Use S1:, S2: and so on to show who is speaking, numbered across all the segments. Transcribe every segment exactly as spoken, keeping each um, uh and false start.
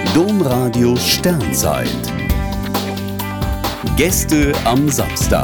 S1: Domradio Sternzeit. Gäste am Samstag.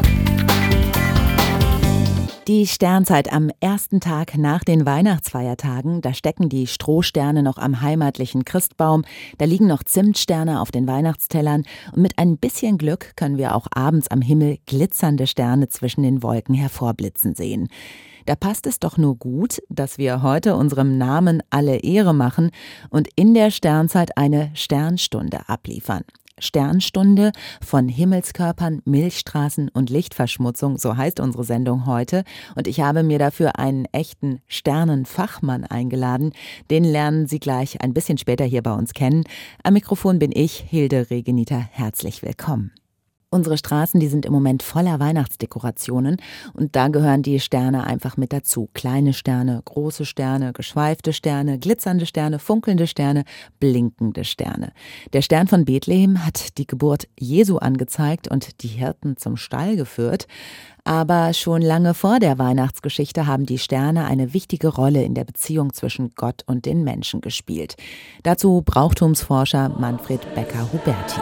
S2: Die Sternzeit am ersten Tag nach den Weihnachtsfeiertagen, da stecken die Strohsterne noch am heimatlichen Christbaum, da liegen noch Zimtsterne auf den Weihnachtstellern und mit ein bisschen Glück können wir auch abends am Himmel glitzernde Sterne zwischen den Wolken hervorblitzen sehen. Da passt es doch nur gut, dass wir heute unserem Namen alle Ehre machen und in der Sternzeit eine Sternstunde abliefern. Sternstunde von Himmelskörpern, Milchstraßen und Lichtverschmutzung, so heißt unsere Sendung heute. Und ich habe mir dafür einen echten Sternenfachmann eingeladen. Den lernen Sie gleich ein bisschen später hier bei uns kennen. Am Mikrofon bin ich, Hilde Regenita. Herzlich willkommen. Unsere Straßen, die sind im Moment voller Weihnachtsdekorationen und da gehören die Sterne einfach mit dazu. Kleine Sterne, große Sterne, geschweifte Sterne, glitzernde Sterne, funkelnde Sterne, blinkende Sterne. Der Stern von Bethlehem hat die Geburt Jesu angezeigt und die Hirten zum Stall geführt. Aber schon lange vor der Weihnachtsgeschichte haben die Sterne eine wichtige Rolle in der Beziehung zwischen Gott und den Menschen gespielt. Dazu Brauchtumsforscher Manfred Becker-Huberti.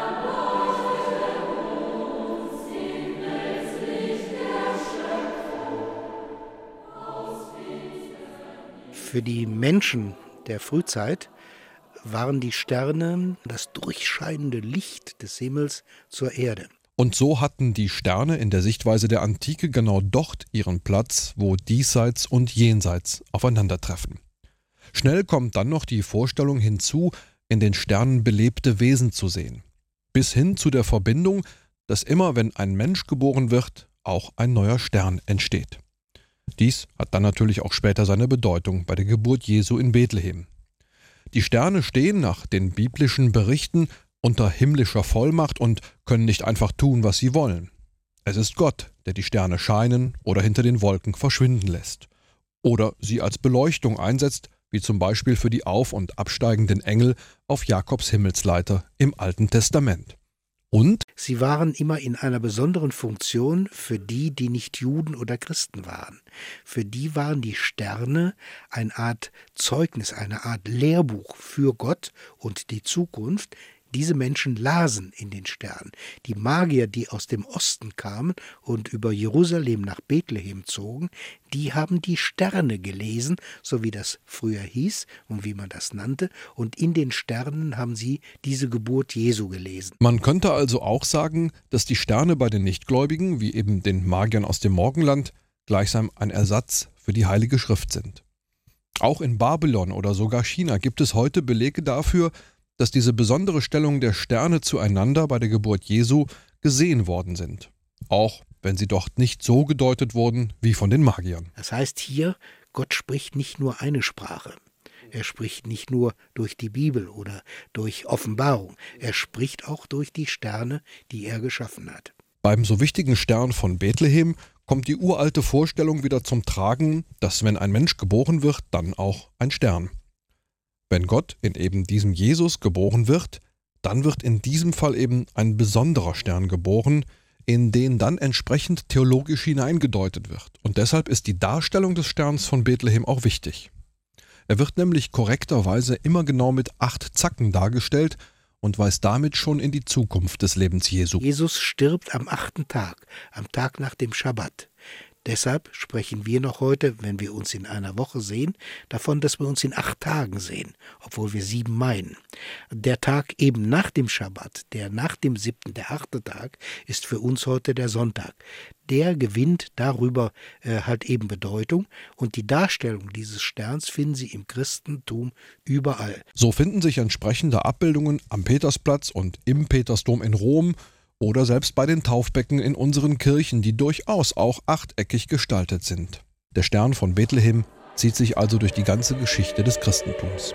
S3: Für die Menschen der Frühzeit waren die Sterne das durchscheinende Licht des Himmels zur Erde.
S4: Und so hatten die Sterne in der Sichtweise der Antike genau dort ihren Platz, wo diesseits und jenseits aufeinandertreffen. Schnell kommt dann noch die Vorstellung hinzu, in den Sternen belebte Wesen zu sehen. Bis hin zu der Verbindung, dass immer, wenn ein Mensch geboren wird, auch ein neuer Stern entsteht. Dies hat dann natürlich auch später seine Bedeutung bei der Geburt Jesu in Bethlehem. Die Sterne stehen nach den biblischen Berichten unter himmlischer Vollmacht und können nicht einfach tun, was sie wollen. Es ist Gott, der die Sterne scheinen oder hinter den Wolken verschwinden lässt. Oder sie als Beleuchtung einsetzt, wie zum Beispiel für die auf- und absteigenden Engel auf Jakobs Himmelsleiter im Alten Testament. Und
S3: sie waren immer in einer besonderen Funktion für die, die nicht Juden oder Christen waren. Für die waren die Sterne eine Art Zeugnis, eine Art Lehrbuch für Gott und die Zukunft. Diese Menschen lasen in den Sternen. Die Magier, die aus dem Osten kamen und über Jerusalem nach Bethlehem zogen, die haben die Sterne gelesen, so wie das früher hieß und wie man das nannte. Und in den Sternen haben sie diese Geburt Jesu gelesen.
S4: Man könnte also auch sagen, dass die Sterne bei den Nichtgläubigen, wie eben den Magiern aus dem Morgenland, gleichsam ein Ersatz für die Heilige Schrift sind. Auch in Babylon oder sogar China gibt es heute Belege dafür, dass diese besondere Stellung der Sterne zueinander bei der Geburt Jesu gesehen worden sind. Auch wenn sie dort nicht so gedeutet wurden wie von den Magiern.
S3: Das heißt hier, Gott spricht nicht nur eine Sprache. Er spricht nicht nur durch die Bibel oder durch Offenbarung. Er spricht auch durch die Sterne, die er geschaffen hat.
S4: Beim so wichtigen Stern von Bethlehem kommt die uralte Vorstellung wieder zum Tragen, dass wenn ein Mensch geboren wird, dann auch ein Stern. Wenn Gott in eben diesem Jesus geboren wird, dann wird in diesem Fall eben ein besonderer Stern geboren, in den dann entsprechend theologisch hineingedeutet wird. Und deshalb ist die Darstellung des Sterns von Bethlehem auch wichtig. Er wird nämlich korrekterweise immer genau mit acht Zacken dargestellt und weist damit schon in die Zukunft des Lebens Jesu.
S3: Jesus stirbt am achten Tag, am Tag nach dem Schabbat. Deshalb sprechen wir noch heute, wenn wir uns in einer Woche sehen, davon, dass wir uns in acht Tagen sehen, obwohl wir sieben meinen. Der Tag eben nach dem Schabbat, der nach dem siebten, der achte Tag, ist für uns heute der Sonntag. Der gewinnt darüber äh, halt eben Bedeutung und die Darstellung dieses Sterns finden Sie im Christentum überall.
S4: So finden sich entsprechende Abbildungen am Petersplatz und im Petersdom in Rom, oder selbst bei den Taufbecken in unseren Kirchen, die durchaus auch achteckig gestaltet sind. Der Stern von Bethlehem zieht sich also durch die ganze Geschichte des Christentums.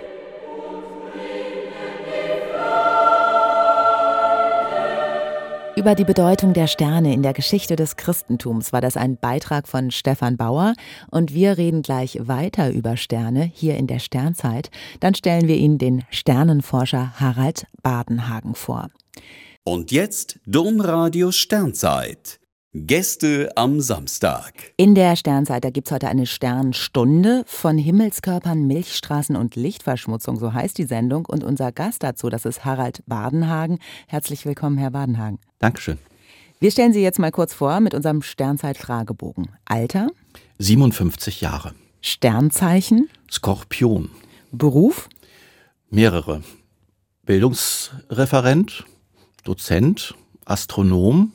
S2: Über die Bedeutung der Sterne in der Geschichte des Christentums war das ein Beitrag von Stefan Bauer. Und wir reden gleich weiter über Sterne hier in der Sternzeit. Dann stellen wir Ihnen den Sternenforscher Harald Badenhagen vor.
S1: Und jetzt Domradio Sternzeit. Gäste am Samstag.
S2: In der Sternzeit, da gibt es heute eine Sternstunde von Himmelskörpern, Milchstraßen und Lichtverschmutzung, so heißt die Sendung. Und unser Gast dazu, das ist Harald Badenhagen. Herzlich willkommen, Herr Badenhagen.
S5: Dankeschön.
S2: Wir stellen Sie jetzt mal kurz vor mit unserem Sternzeit-Fragebogen. Alter?
S5: siebenundfünfzig Jahre.
S2: Sternzeichen?
S5: Skorpion.
S2: Beruf?
S5: Mehrere. Bildungsreferent, Dozent, Astronom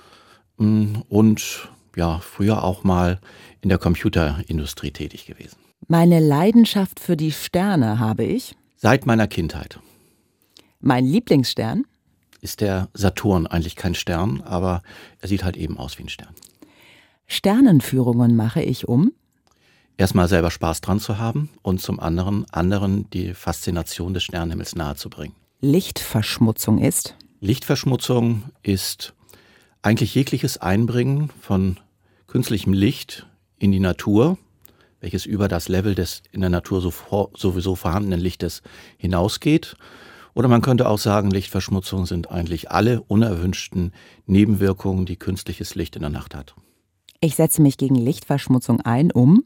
S5: und ja, früher auch mal in der Computerindustrie tätig gewesen.
S2: Meine Leidenschaft für die Sterne habe ich?
S5: Seit meiner Kindheit.
S2: Mein Lieblingsstern?
S5: Ist der Saturn eigentlich kein Stern, aber er sieht halt eben aus wie ein Stern.
S2: Sternenführungen mache ich um?
S5: Erstmal selber Spaß dran zu haben und zum anderen anderen die Faszination des Sternenhimmels nahezubringen.
S2: Lichtverschmutzung ist?
S5: Lichtverschmutzung ist eigentlich jegliches Einbringen von künstlichem Licht in die Natur, welches über das Level des in der Natur sowieso vorhandenen Lichtes hinausgeht. Oder man könnte auch sagen, Lichtverschmutzung sind eigentlich alle unerwünschten Nebenwirkungen, die künstliches Licht in der Nacht hat.
S2: Ich setze mich gegen Lichtverschmutzung ein, um?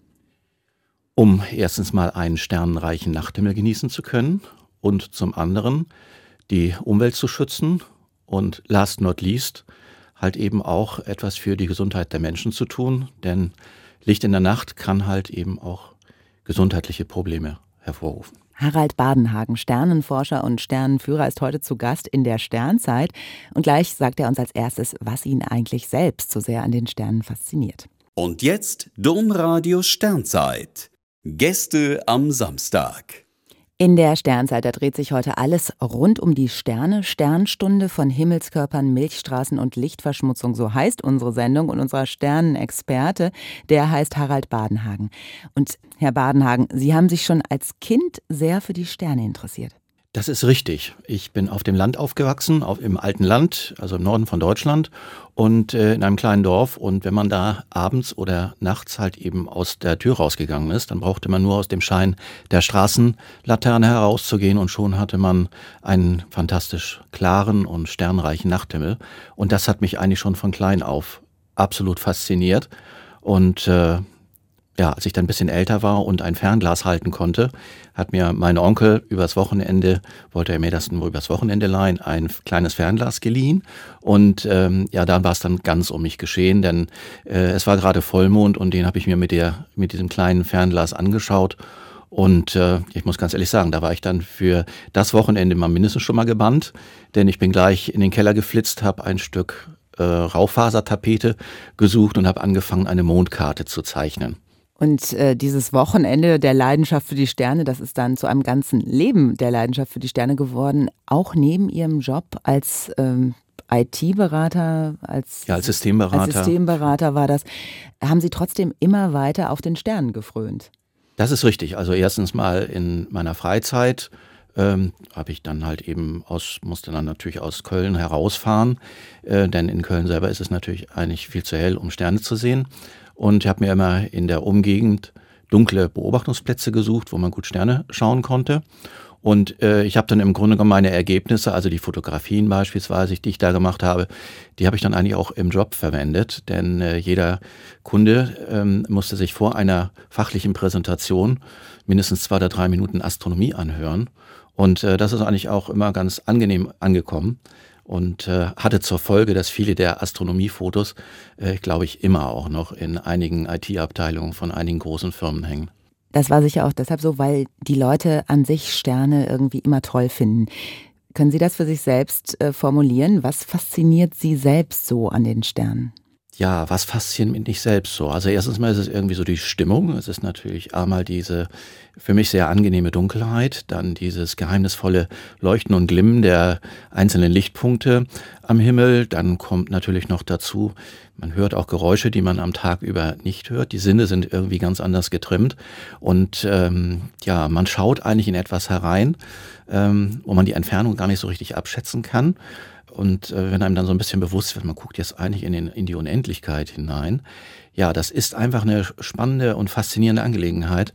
S5: Um erstens mal einen sternenreichen Nachthimmel genießen zu können und zum anderen die Umwelt zu schützen und last not least halt eben auch etwas für die Gesundheit der Menschen zu tun, denn Licht in der Nacht kann halt eben auch gesundheitliche Probleme hervorrufen.
S2: Harald Badenhagen, Sternenforscher und Sternenführer, ist heute zu Gast in der Sternzeit. Und gleich sagt er uns als erstes, was ihn eigentlich selbst so sehr an den Sternen fasziniert.
S1: Und jetzt Domradio Sternzeit. Gäste am Samstag.
S2: In der Sternzeit, da dreht sich heute alles rund um die Sterne. Sternstunde von Himmelskörpern, Milchstraßen und Lichtverschmutzung, so heißt unsere Sendung. Und unser Sternenexperte, der heißt Harald Badenhagen. Und Herr Badenhagen, Sie haben sich schon als Kind sehr für die Sterne interessiert.
S5: Das ist richtig. Ich bin auf dem Land aufgewachsen, auf, im alten Land, also im Norden von Deutschland und äh, in einem kleinen Dorf. Und wenn man da abends oder nachts halt eben aus der Tür rausgegangen ist, dann brauchte man nur aus dem Schein der Straßenlaterne herauszugehen und schon hatte man einen fantastisch klaren und sternreichen Nachthimmel. Und das hat mich eigentlich schon von klein auf absolut fasziniert. Und äh, Ja, als ich dann ein bisschen älter war und ein Fernglas halten konnte, hat mir mein Onkel übers Wochenende, wollte er mir das nur übers Wochenende leihen, ein kleines Fernglas geliehen. Und ähm, ja, da war es dann ganz um mich geschehen, denn äh, es war gerade Vollmond und den habe ich mir mit, der, mit diesem kleinen Fernglas angeschaut. Und äh, ich muss ganz ehrlich sagen, da war ich dann für das Wochenende mal mindestens schon mal gebannt, denn ich bin gleich in den Keller geflitzt, habe ein Stück äh, Raufasertapete gesucht und habe angefangen, eine Mondkarte zu zeichnen.
S2: Und äh, dieses Wochenende der Leidenschaft für die Sterne, das ist dann zu einem ganzen Leben der Leidenschaft für die Sterne geworden, auch neben Ihrem Job als ähm, I T-Berater, als,
S5: ja, als Systemberater.
S2: als Systemberater war das. Haben Sie trotzdem immer weiter auf den Sternen gefrönt?
S5: Das ist richtig. Also erstens mal in meiner Freizeit ähm, habe ich dann halt eben aus, musste dann natürlich aus Köln herausfahren, äh, denn in Köln selber ist es natürlich eigentlich viel zu hell, um Sterne zu sehen. Und ich habe mir immer in der Umgegend dunkle Beobachtungsplätze gesucht, wo man gut Sterne schauen konnte. Und äh, ich habe dann im Grunde genommen meine Ergebnisse, also die Fotografien beispielsweise, die ich da gemacht habe, die habe ich dann eigentlich auch im Job verwendet. Denn äh, jeder Kunde ähm, musste sich vor einer fachlichen Präsentation mindestens zwei oder drei Minuten Astronomie anhören. Und äh, das ist eigentlich auch immer ganz angenehm angekommen. Und äh, hatte zur Folge, dass viele der Astronomiefotos, äh, glaube ich, immer auch noch in einigen I T-Abteilungen von einigen großen Firmen hängen.
S2: Das war sicher auch deshalb so, weil die Leute an sich Sterne irgendwie immer toll finden. Können Sie das für sich selbst äh, formulieren? Was fasziniert Sie selbst so an den Sternen?
S5: Ja, was fasziniert mich selbst so? Also erstens mal ist es irgendwie so die Stimmung. Es ist natürlich einmal diese für mich sehr angenehme Dunkelheit, dann dieses geheimnisvolle Leuchten und Glimmen der einzelnen Lichtpunkte am Himmel. Dann kommt natürlich noch dazu, man hört auch Geräusche, die man am Tag über nicht hört. Die Sinne sind irgendwie ganz anders getrimmt und ähm, ja, man schaut eigentlich in etwas herein, ähm, wo man die Entfernung gar nicht so richtig abschätzen kann. Und äh, wenn einem dann so ein bisschen bewusst wird, man guckt jetzt eigentlich in, den, in die Unendlichkeit hinein, ja, das ist einfach eine spannende und faszinierende Angelegenheit.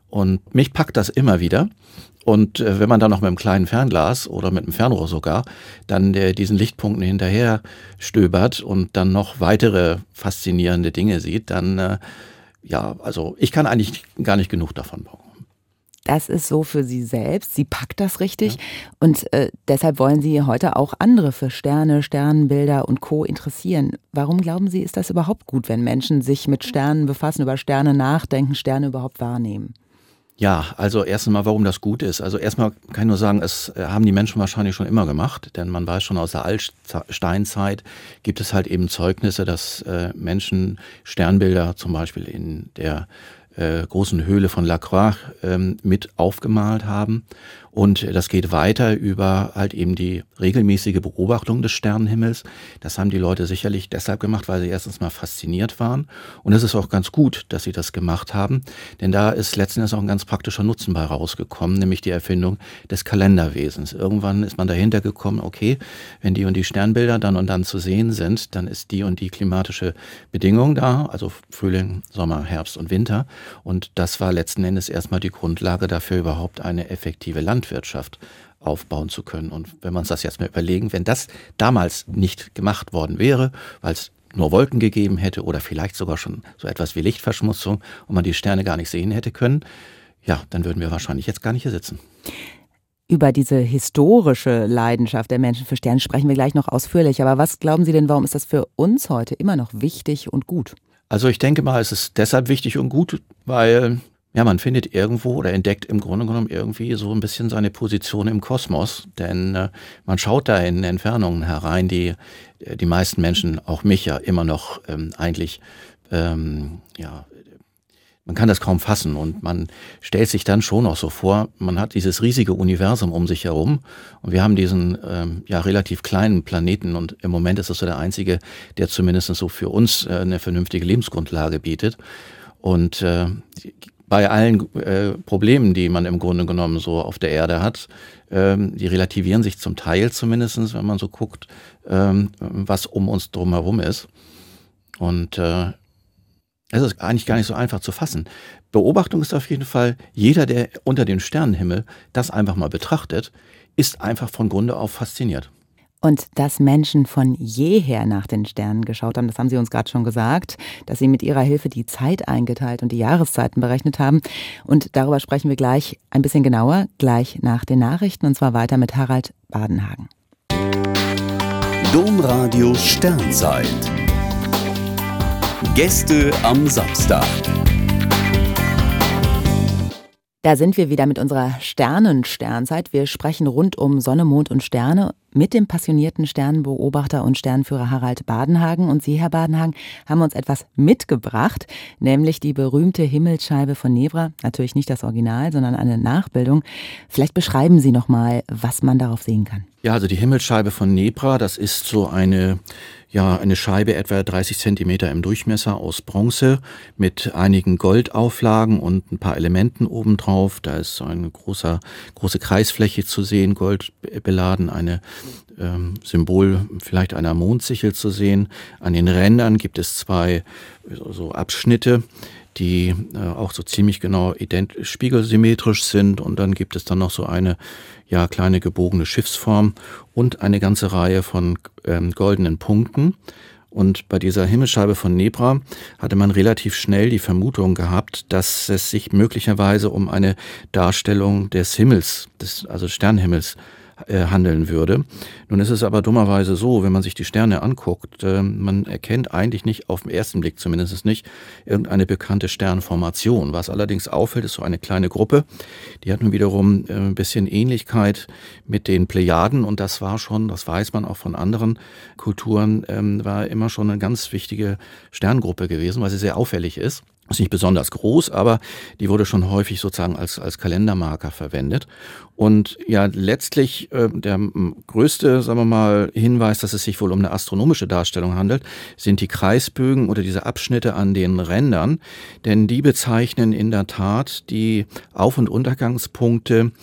S5: Und mich packt das immer wieder. Und äh, wenn man dann noch mit einem kleinen Fernglas oder mit einem Fernrohr sogar dann äh, diesen Lichtpunkten hinterher stöbert und dann noch weitere faszinierende Dinge sieht, dann, äh, ja, also ich kann eigentlich gar nicht genug davon bauen.
S2: Das ist so für Sie selbst. Sie packt das richtig. Ja. Und äh, deshalb wollen Sie heute auch andere für Sterne, Sternbilder und Co. interessieren. Warum glauben Sie, ist das überhaupt gut, wenn Menschen sich mit Sternen befassen, über Sterne nachdenken, Sterne überhaupt wahrnehmen?
S5: Ja, also erst einmal, warum das gut ist. Also erstmal kann ich nur sagen, es haben die Menschen wahrscheinlich schon immer gemacht, denn man weiß schon aus der Altsteinzeit gibt es halt eben Zeugnisse, dass äh, Menschen Sternbilder zum Beispiel in der äh, großen Höhle von Lacroix ähm, mit aufgemalt haben. Und das geht weiter über halt eben die regelmäßige Beobachtung des Sternenhimmels. Das haben die Leute sicherlich deshalb gemacht, weil sie erstens mal fasziniert waren. Und es ist auch ganz gut, dass sie das gemacht haben, denn da ist letzten Endes auch ein ganz praktischer Nutzen bei rausgekommen, nämlich die Erfindung des Kalenderwesens. Irgendwann ist man dahinter gekommen, okay, wenn die und die Sternbilder dann und dann zu sehen sind, dann ist die und die klimatische Bedingung da, also Frühling, Sommer, Herbst und Winter. Und das war letzten Endes erstmal die Grundlage dafür, überhaupt eine effektive Landwirtschaft Landwirtschaft aufbauen zu können. Und wenn wir uns das jetzt mal überlegen, wenn das damals nicht gemacht worden wäre, weil es nur Wolken gegeben hätte oder vielleicht sogar schon so etwas wie Lichtverschmutzung und man die Sterne gar nicht sehen hätte können, ja, dann würden wir wahrscheinlich jetzt gar nicht hier sitzen.
S2: Über diese historische Leidenschaft der Menschen für Sterne sprechen wir gleich noch ausführlich. Aber was glauben Sie denn, warum ist das für uns heute immer noch wichtig und gut?
S5: Also ich denke mal, es ist deshalb wichtig und gut, weil ja, man findet irgendwo oder entdeckt im Grunde genommen irgendwie so ein bisschen seine Position im Kosmos, denn äh, man schaut da in Entfernungen herein, die die meisten Menschen, auch mich ja immer noch ähm, eigentlich, ähm, ja, man kann das kaum fassen und man stellt sich dann schon auch so vor, man hat dieses riesige Universum um sich herum und wir haben diesen ähm, ja relativ kleinen Planeten und im Moment ist es so der einzige, der zumindest so für uns äh, eine vernünftige Lebensgrundlage bietet und äh, bei allen äh, Problemen, die man im Grunde genommen so auf der Erde hat, ähm, die relativieren sich zum Teil zumindest, wenn man so guckt, ähm, was um uns drumherum ist. Und äh, es ist eigentlich gar nicht so einfach zu fassen. Beobachtung ist auf jeden Fall, jeder, der unter dem Sternenhimmel das einfach mal betrachtet, ist einfach von Grunde auf fasziniert.
S2: Und dass Menschen von jeher nach den Sternen geschaut haben, das haben Sie uns gerade schon gesagt, dass Sie mit Ihrer Hilfe die Zeit eingeteilt und die Jahreszeiten berechnet haben. Und darüber sprechen wir gleich ein bisschen genauer, gleich nach den Nachrichten, und zwar weiter mit Harald Badenhagen.
S1: Domradio Sternzeit. Gäste am Samstag.
S2: Da sind wir wieder mit unserer Sternensternzeit. Wir sprechen rund um Sonne, Mond und Sterne mit dem passionierten Sternenbeobachter und Sternenführer Harald Badenhagen. Und Sie, Herr Badenhagen, haben uns etwas mitgebracht, nämlich die berühmte Himmelsscheibe von Nebra. Natürlich nicht das Original, sondern eine Nachbildung. Vielleicht beschreiben Sie noch mal, was man darauf sehen kann.
S5: Ja, also die Himmelsscheibe von Nebra, das ist so eine, ja, eine Scheibe etwa dreißig Zentimeter im Durchmesser aus Bronze mit einigen Goldauflagen und ein paar Elementen obendrauf. Da ist so eine große, große Kreisfläche zu sehen, goldbeladen, eine ähm, Symbol vielleicht einer Mondsichel zu sehen. An den Rändern gibt es zwei so Abschnitte, die äh, auch so ziemlich genau ident- spiegelsymmetrisch sind, und dann gibt es dann noch so eine ja kleine gebogene Schiffsform und eine ganze Reihe von ähm, goldenen Punkten. Und bei dieser Himmelsscheibe von Nebra hatte man relativ schnell die Vermutung gehabt, dass es sich möglicherweise um eine Darstellung des Himmels, des also Sternenhimmels äh, handeln würde. Nun ist es aber dummerweise so, wenn man sich die Sterne anguckt, äh, man erkennt eigentlich nicht, auf den ersten Blick zumindest nicht, irgendeine bekannte Sternformation. Was allerdings auffällt, ist so eine kleine Gruppe, die hat nun wiederum äh, ein bisschen Ähnlichkeit mit den Plejaden, und das war schon, das weiß man auch von anderen Kulturen, ähm, war immer schon eine ganz wichtige Sterngruppe gewesen, weil sie sehr auffällig ist. Ist nicht besonders groß, aber die wurde schon häufig sozusagen als, als Kalendermarker verwendet. Und ja, letztlich äh, der m, größte, sagen wir mal, Hinweis, dass es sich wohl um eine astronomische Darstellung handelt, sind die Kreisbögen oder diese Abschnitte an den Rändern. Denn die bezeichnen in der Tat die Auf- und Untergangspunkte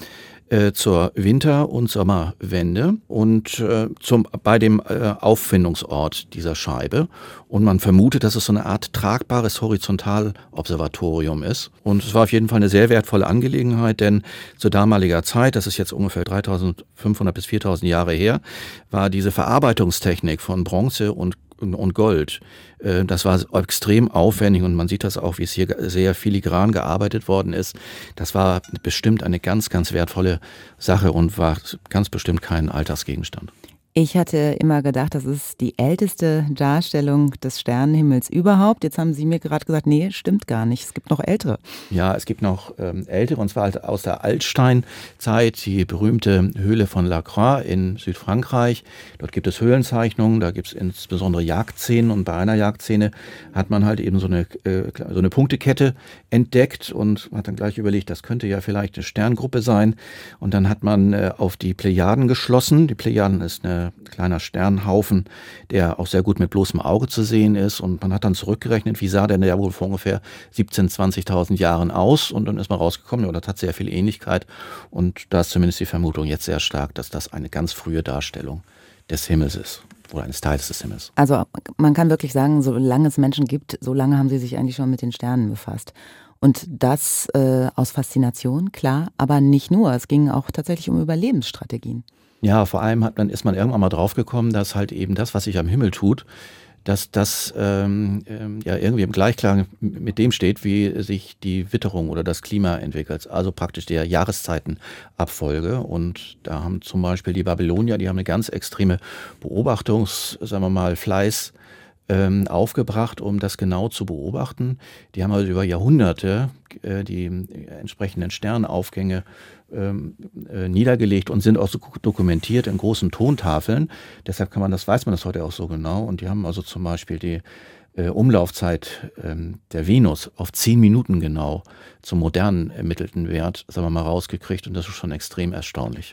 S5: äh, zur Winter- und Sommerwende und äh, zum, bei dem äh, Auffindungsort dieser Scheibe. Und man vermutet, dass es so eine Art tragbares Horizontalobservatorium ist. Und es war auf jeden Fall eine sehr wertvolle Angelegenheit, denn zu damaliger Zeit, das ist jetzt ungefähr dreitausendfünfhundert bis viertausend Jahre her, war diese Verarbeitungstechnik von Bronze und und Gold. Das war extrem aufwendig und man sieht das auch, wie es hier sehr filigran gearbeitet worden ist. Das war bestimmt eine ganz, ganz wertvolle Sache und war ganz bestimmt kein Alltagsgegenstand.
S2: Ich hatte immer gedacht, das ist die älteste Darstellung des Sternenhimmels überhaupt. Jetzt haben Sie mir gerade gesagt, nee, stimmt gar nicht. Es gibt noch ältere.
S5: Ja, es gibt noch ähm, ältere, und zwar halt aus der Altsteinzeit, die berühmte Höhle von La Croix in Südfrankreich. Dort gibt es Höhlenzeichnungen, da gibt es insbesondere Jagdszenen, und bei einer Jagdszene hat man halt eben so eine, äh, so eine Punktekette entdeckt und hat dann gleich überlegt, das könnte ja vielleicht eine Sterngruppe sein. Und dann hat man äh, auf die Plejaden geschlossen. Die Plejaden ist eine kleiner Sternhaufen, der auch sehr gut mit bloßem Auge zu sehen ist, und man hat dann zurückgerechnet, wie sah denn der wohl vor ungefähr siebzehntausend, zwanzigtausend Jahren aus, und dann ist man rausgekommen, ja, das hat sehr viel Ähnlichkeit, und da ist zumindest die Vermutung jetzt sehr stark, dass das eine ganz frühe Darstellung des Himmels ist oder eines Teils des Himmels.
S2: Also man kann wirklich sagen, solange es Menschen gibt, so lange haben sie sich eigentlich schon mit den Sternen befasst. Und das äh, aus Faszination, klar, aber nicht nur, es ging auch tatsächlich um Überlebensstrategien.
S5: Ja, vor allem hat, dann ist man irgendwann mal draufgekommen, dass halt eben das, was sich am Himmel tut, dass das ähm, ähm, ja irgendwie im Gleichklang mit dem steht, wie sich die Witterung oder das Klima entwickelt. Also praktisch der Jahreszeitenabfolge. Und da haben zum Beispiel die Babylonier, die haben eine ganz extreme Beobachtungs-, sagen wir mal, Fleiß ähm, aufgebracht, um das genau zu beobachten. Die haben also über Jahrhunderte äh, die entsprechenden Sternaufgänge Ähm, äh, niedergelegt und sind auch so dokumentiert in großen Tontafeln. Deshalb kann man das, weiß man das heute auch so genau. Und die haben also zum Beispiel die äh, Umlaufzeit ähm, der Venus auf zehn Minuten genau zum modernen ermittelten Wert, sagen wir mal, rausgekriegt. Und das ist schon extrem erstaunlich.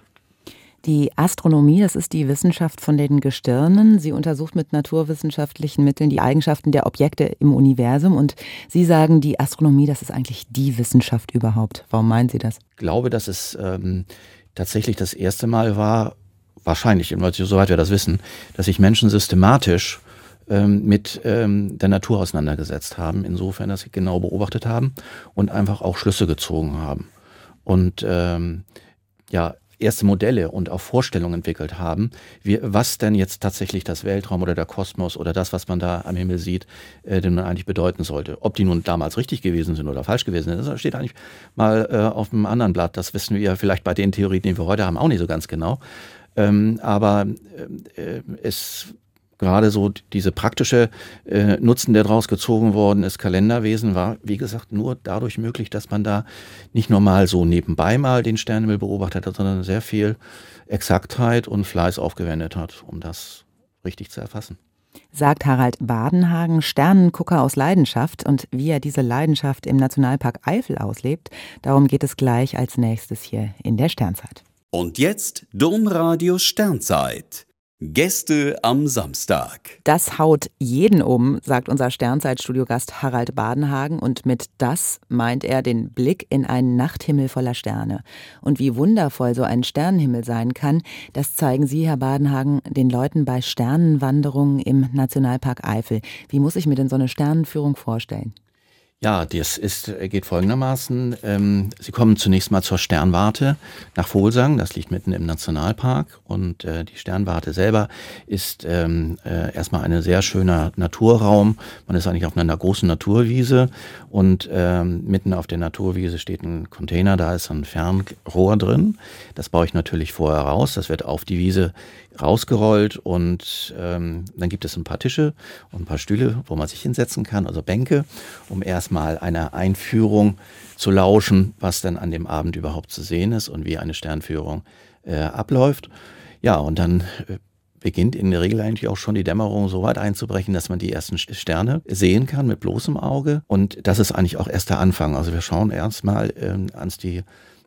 S2: Die Astronomie, das ist die Wissenschaft von den Gestirnen. Sie untersucht mit naturwissenschaftlichen Mitteln die Eigenschaften der Objekte im Universum. Und Sie sagen, die Astronomie, das ist eigentlich die Wissenschaft überhaupt. Warum meinen Sie das?
S5: Ich glaube, dass es ähm, tatsächlich das erste Mal war, wahrscheinlich, soweit wir das wissen, dass sich Menschen systematisch ähm, mit ähm, der Natur auseinandergesetzt haben. Insofern, dass sie genau beobachtet haben und einfach auch Schlüsse gezogen haben. Und ähm, ja, erste Modelle und auch Vorstellungen entwickelt haben, wie, was denn jetzt tatsächlich das Weltraum oder der Kosmos oder das, was man da am Himmel sieht, äh, denn eigentlich bedeuten sollte. Ob die nun damals richtig gewesen sind oder falsch gewesen sind, das steht eigentlich mal äh, auf einem anderen Blatt. Das wissen wir ja vielleicht bei den Theorien, die wir heute haben, auch nicht so ganz genau. Ähm, aber äh, es gerade so diese praktische äh, Nutzen, der daraus gezogen worden ist, Kalenderwesen, war, wie gesagt, nur dadurch möglich, dass man da nicht nur mal so nebenbei mal den Sternenhimmel beobachtet hat, sondern sehr viel Exaktheit und Fleiß aufgewendet hat, um das richtig zu erfassen.
S2: Sagt Harald Badenhagen, Sternengucker aus Leidenschaft, und wie er diese Leidenschaft im Nationalpark Eifel auslebt, darum geht es gleich als nächstes hier in der Sternzeit.
S1: Und jetzt Domradio Sternzeit. Gäste am Samstag.
S2: Das haut jeden um, sagt unser Sternzeitstudiogast Harald Badenhagen, und mit das meint er den Blick in einen Nachthimmel voller Sterne. Und wie wundervoll so ein Sternenhimmel sein kann, das zeigen Sie, Herr Badenhagen, den Leuten bei Sternenwanderungen im Nationalpark Eifel. Wie muss ich mir denn so eine Sternenführung vorstellen?
S5: Ja, das ist, geht folgendermaßen. Ähm, Sie kommen zunächst mal zur Sternwarte nach Volsang, das liegt mitten im Nationalpark, und äh, die Sternwarte selber ist ähm, äh, erstmal ein sehr schöner Naturraum. Man ist eigentlich auf einer großen Naturwiese, und ähm, mitten auf der Naturwiese steht ein Container, da ist ein Fernrohr drin. Das baue ich natürlich vorher raus, das wird auf die Wiese rausgerollt, und ähm, dann gibt es ein paar Tische und ein paar Stühle, wo man sich hinsetzen kann, also Bänke, um erstmal einer Einführung zu lauschen, was dann an dem Abend überhaupt zu sehen ist und wie eine Sternführung äh, abläuft. Ja, und dann äh, beginnt in der Regel eigentlich auch schon die Dämmerung so weit einzubrechen, dass man die ersten Sterne sehen kann mit bloßem Auge, und das ist eigentlich auch erst der Anfang. Also wir schauen erstmal äh, ans die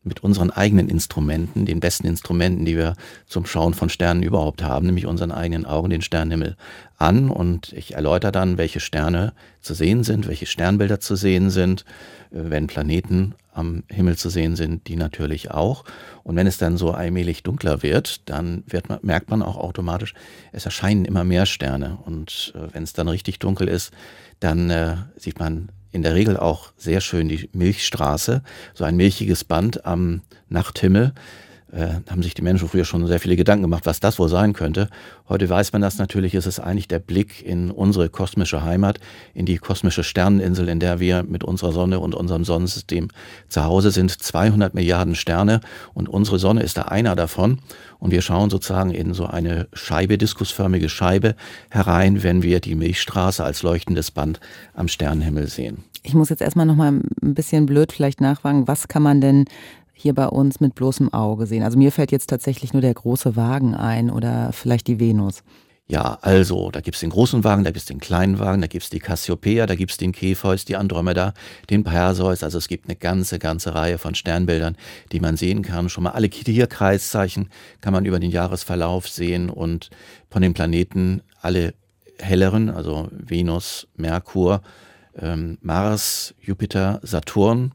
S5: mit unseren eigenen Instrumenten, den besten Instrumenten, die wir zum Schauen von Sternen überhaupt haben, nämlich unseren eigenen Augen, den Sternenhimmel an. Und ich erläutere dann, welche Sterne zu sehen sind, welche Sternbilder zu sehen sind, wenn Planeten am Himmel zu sehen sind, die natürlich auch. Und wenn es dann so allmählich dunkler wird, dann wird man, merkt man auch automatisch, es erscheinen immer mehr Sterne. Und äh, wenn es dann richtig dunkel ist, dann äh, sieht man in der Regel auch sehr schön die Milchstraße, so ein milchiges Band am Nachthimmel. Äh, haben sich die Menschen früher schon sehr viele Gedanken gemacht, was das wohl sein könnte. Heute weiß man das natürlich, ist es eigentlich der Blick in unsere kosmische Heimat, in die kosmische Sterneninsel, in der wir mit unserer Sonne und unserem Sonnensystem zu Hause sind. zweihundert Milliarden Sterne und unsere Sonne ist da einer davon. Und wir schauen sozusagen in so eine Scheibe, diskusförmige Scheibe herein, wenn wir die Milchstraße als leuchtendes Band am Sternenhimmel sehen.
S2: Ich muss jetzt erstmal noch mal ein bisschen blöd vielleicht nachfragen, was kann man denn hier bei uns mit bloßem Auge sehen? Also mir fällt jetzt tatsächlich nur der große Wagen ein oder vielleicht die Venus.
S5: Ja, also, da gibt's den großen Wagen, da gibt's den kleinen Wagen, da gibt's die Cassiopeia, da gibt's den Cepheus, die Andromeda, den Perseus. Also es gibt eine ganze, ganze Reihe von Sternbildern, die man sehen kann. Schon mal alle Tierkreiszeichen kann man über den Jahresverlauf sehen und von den Planeten alle helleren, also Venus, Merkur, ähm, Mars, Jupiter, Saturn.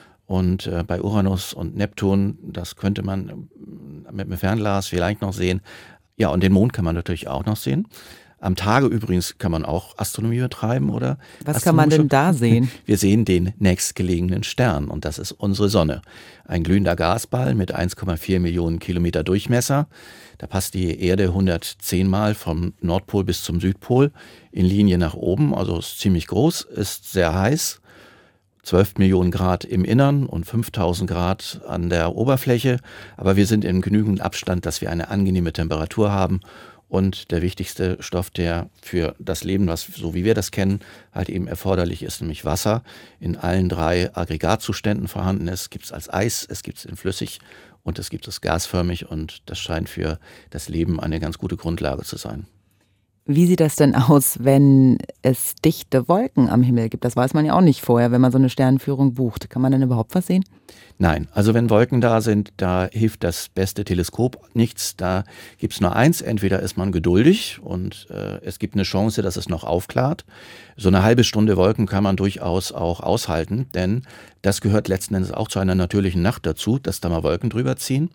S5: Und äh, bei Uranus und Neptun, das könnte man mit einem Fernglas vielleicht noch sehen. Ja, und den Mond kann man natürlich auch noch sehen. Am Tage übrigens kann man auch Astronomie betreiben, oder?
S2: Was kann man denn da sehen?
S5: Wir sehen den nächstgelegenen Stern und das ist unsere Sonne. Ein glühender Gasball mit eins Komma vier Millionen Kilometer Durchmesser. Da passt die Erde hundertzehn Mal vom Nordpol bis zum Südpol in Linie nach oben. Also ist ziemlich groß, ist sehr heiß. zwölf Millionen Grad im Innern und fünftausend Grad an der Oberfläche. Aber wir sind in genügend Abstand, dass wir eine angenehme Temperatur haben. Und der wichtigste Stoff, der für das Leben, was so wie wir das kennen, halt eben erforderlich ist, nämlich Wasser, in allen drei Aggregatzuständen vorhanden ist. Es gibt es als Eis, es gibt es in flüssig und es gibt es gasförmig. Und das scheint für das Leben eine ganz gute Grundlage zu sein.
S2: Wie sieht das denn aus, wenn es dichte Wolken am Himmel gibt? Das weiß man ja auch nicht vorher, wenn man so eine Sternenführung bucht. Kann man denn überhaupt was sehen?
S5: Nein, also wenn Wolken da sind, da hilft das beste Teleskop nichts. Da gibt es nur eins, entweder ist man geduldig und äh, es gibt eine Chance, dass es noch aufklart. So eine halbe Stunde Wolken kann man durchaus auch aushalten, denn das gehört letzten Endes auch zu einer natürlichen Nacht dazu, dass da mal Wolken drüber ziehen.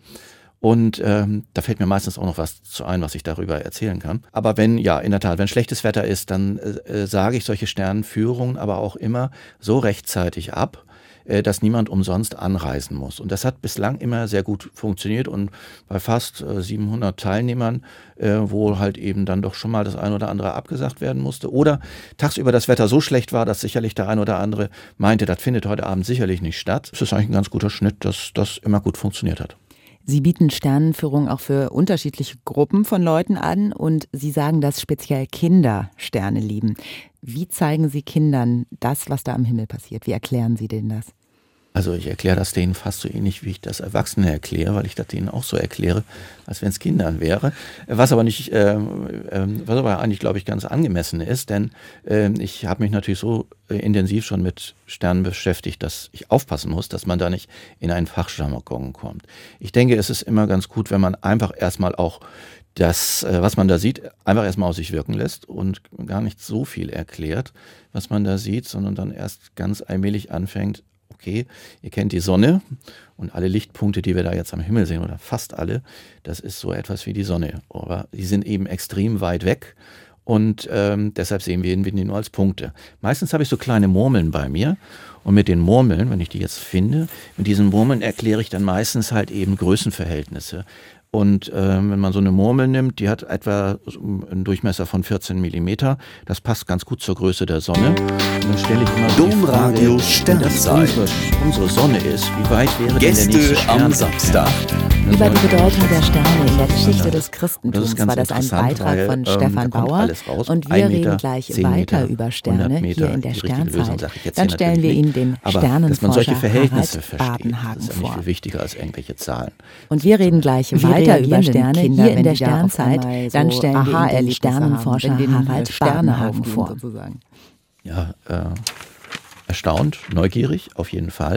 S5: Und ähm, da fällt mir meistens auch noch was zu ein, was ich darüber erzählen kann. Aber wenn, ja, in der Tat, wenn schlechtes Wetter ist, dann äh, sage ich solche Sternenführungen aber auch immer so rechtzeitig ab, äh, dass niemand umsonst anreisen muss. Und das hat bislang immer sehr gut funktioniert und bei fast äh, siebenhundert Teilnehmern, äh, wo halt eben dann doch schon mal das ein oder andere abgesagt werden musste. Oder tagsüber das Wetter so schlecht war, dass sicherlich der ein oder andere meinte, das findet heute Abend sicherlich nicht statt. Das ist eigentlich ein ganz guter Schnitt, dass das immer gut funktioniert hat.
S2: Sie bieten Sternenführung auch für unterschiedliche Gruppen von Leuten an und Sie sagen, dass speziell Kinder Sterne lieben. Wie zeigen Sie Kindern das, was da am Himmel passiert? Wie erklären Sie denen das?
S5: Also ich erkläre das denen fast so ähnlich, wie ich das Erwachsene erkläre, weil ich das denen auch so erkläre, als wenn es Kindern wäre. Was aber nicht, äh, äh, was aber eigentlich, glaube ich, ganz angemessen ist, denn äh, ich habe mich natürlich so äh, intensiv schon mit Sternen beschäftigt, dass ich aufpassen muss, dass man da nicht in einen Fachjargon kommt. Ich denke, es ist immer ganz gut, wenn man einfach erstmal auch das, äh, was man da sieht, einfach erstmal auf sich wirken lässt und gar nicht so viel erklärt, was man da sieht, sondern dann erst ganz allmählich anfängt. Okay, ihr kennt die Sonne und alle Lichtpunkte, die wir da jetzt am Himmel sehen, oder fast alle, das ist so etwas wie die Sonne. Aber die sind eben extrem weit weg und ähm, deshalb sehen wir die nur als Punkte. Meistens habe ich so kleine Murmeln bei mir und mit den Murmeln, wenn ich die jetzt finde, mit diesen Murmeln erkläre ich dann meistens halt eben Größenverhältnisse. Und äh, wenn man so eine Murmel nimmt, die hat etwa einen Durchmesser von vierzehn Millimeter. Das passt ganz gut zur Größe der Sonne. Und dann stelle ich immer
S1: Domradio
S5: die Frage, wenn das unsere, unsere Sonne ist, wie weit wäre
S1: Gäste
S5: denn der nächste Stern
S1: am Samstag.
S2: Über die Bedeutung der Sterne in der Geschichte des Christentums
S5: das
S2: war das ein Beitrag
S5: weil,
S2: von
S5: ähm,
S2: Stefan Bauer. Und wir
S5: Meter,
S2: reden gleich
S5: Meter,
S2: weiter über Sterne
S5: Meter,
S2: hier in der Sternzeit.
S5: Lösung,
S2: Dann stellen wir Ihnen den Sternenforscher Harald Badenhagen
S5: das ist
S2: vor.
S5: viel wichtiger als irgendwelche Zahlen.
S2: Und wir reden gleich
S6: wir
S2: weiter über Sterne
S6: Kinder,
S2: hier in der
S6: so
S2: Sternzeit. Dann stellen wir Ihnen den Sternenforscher Harald Badenhagen vor.
S5: Ja, äh, erstaunt, neugierig auf jeden Fall.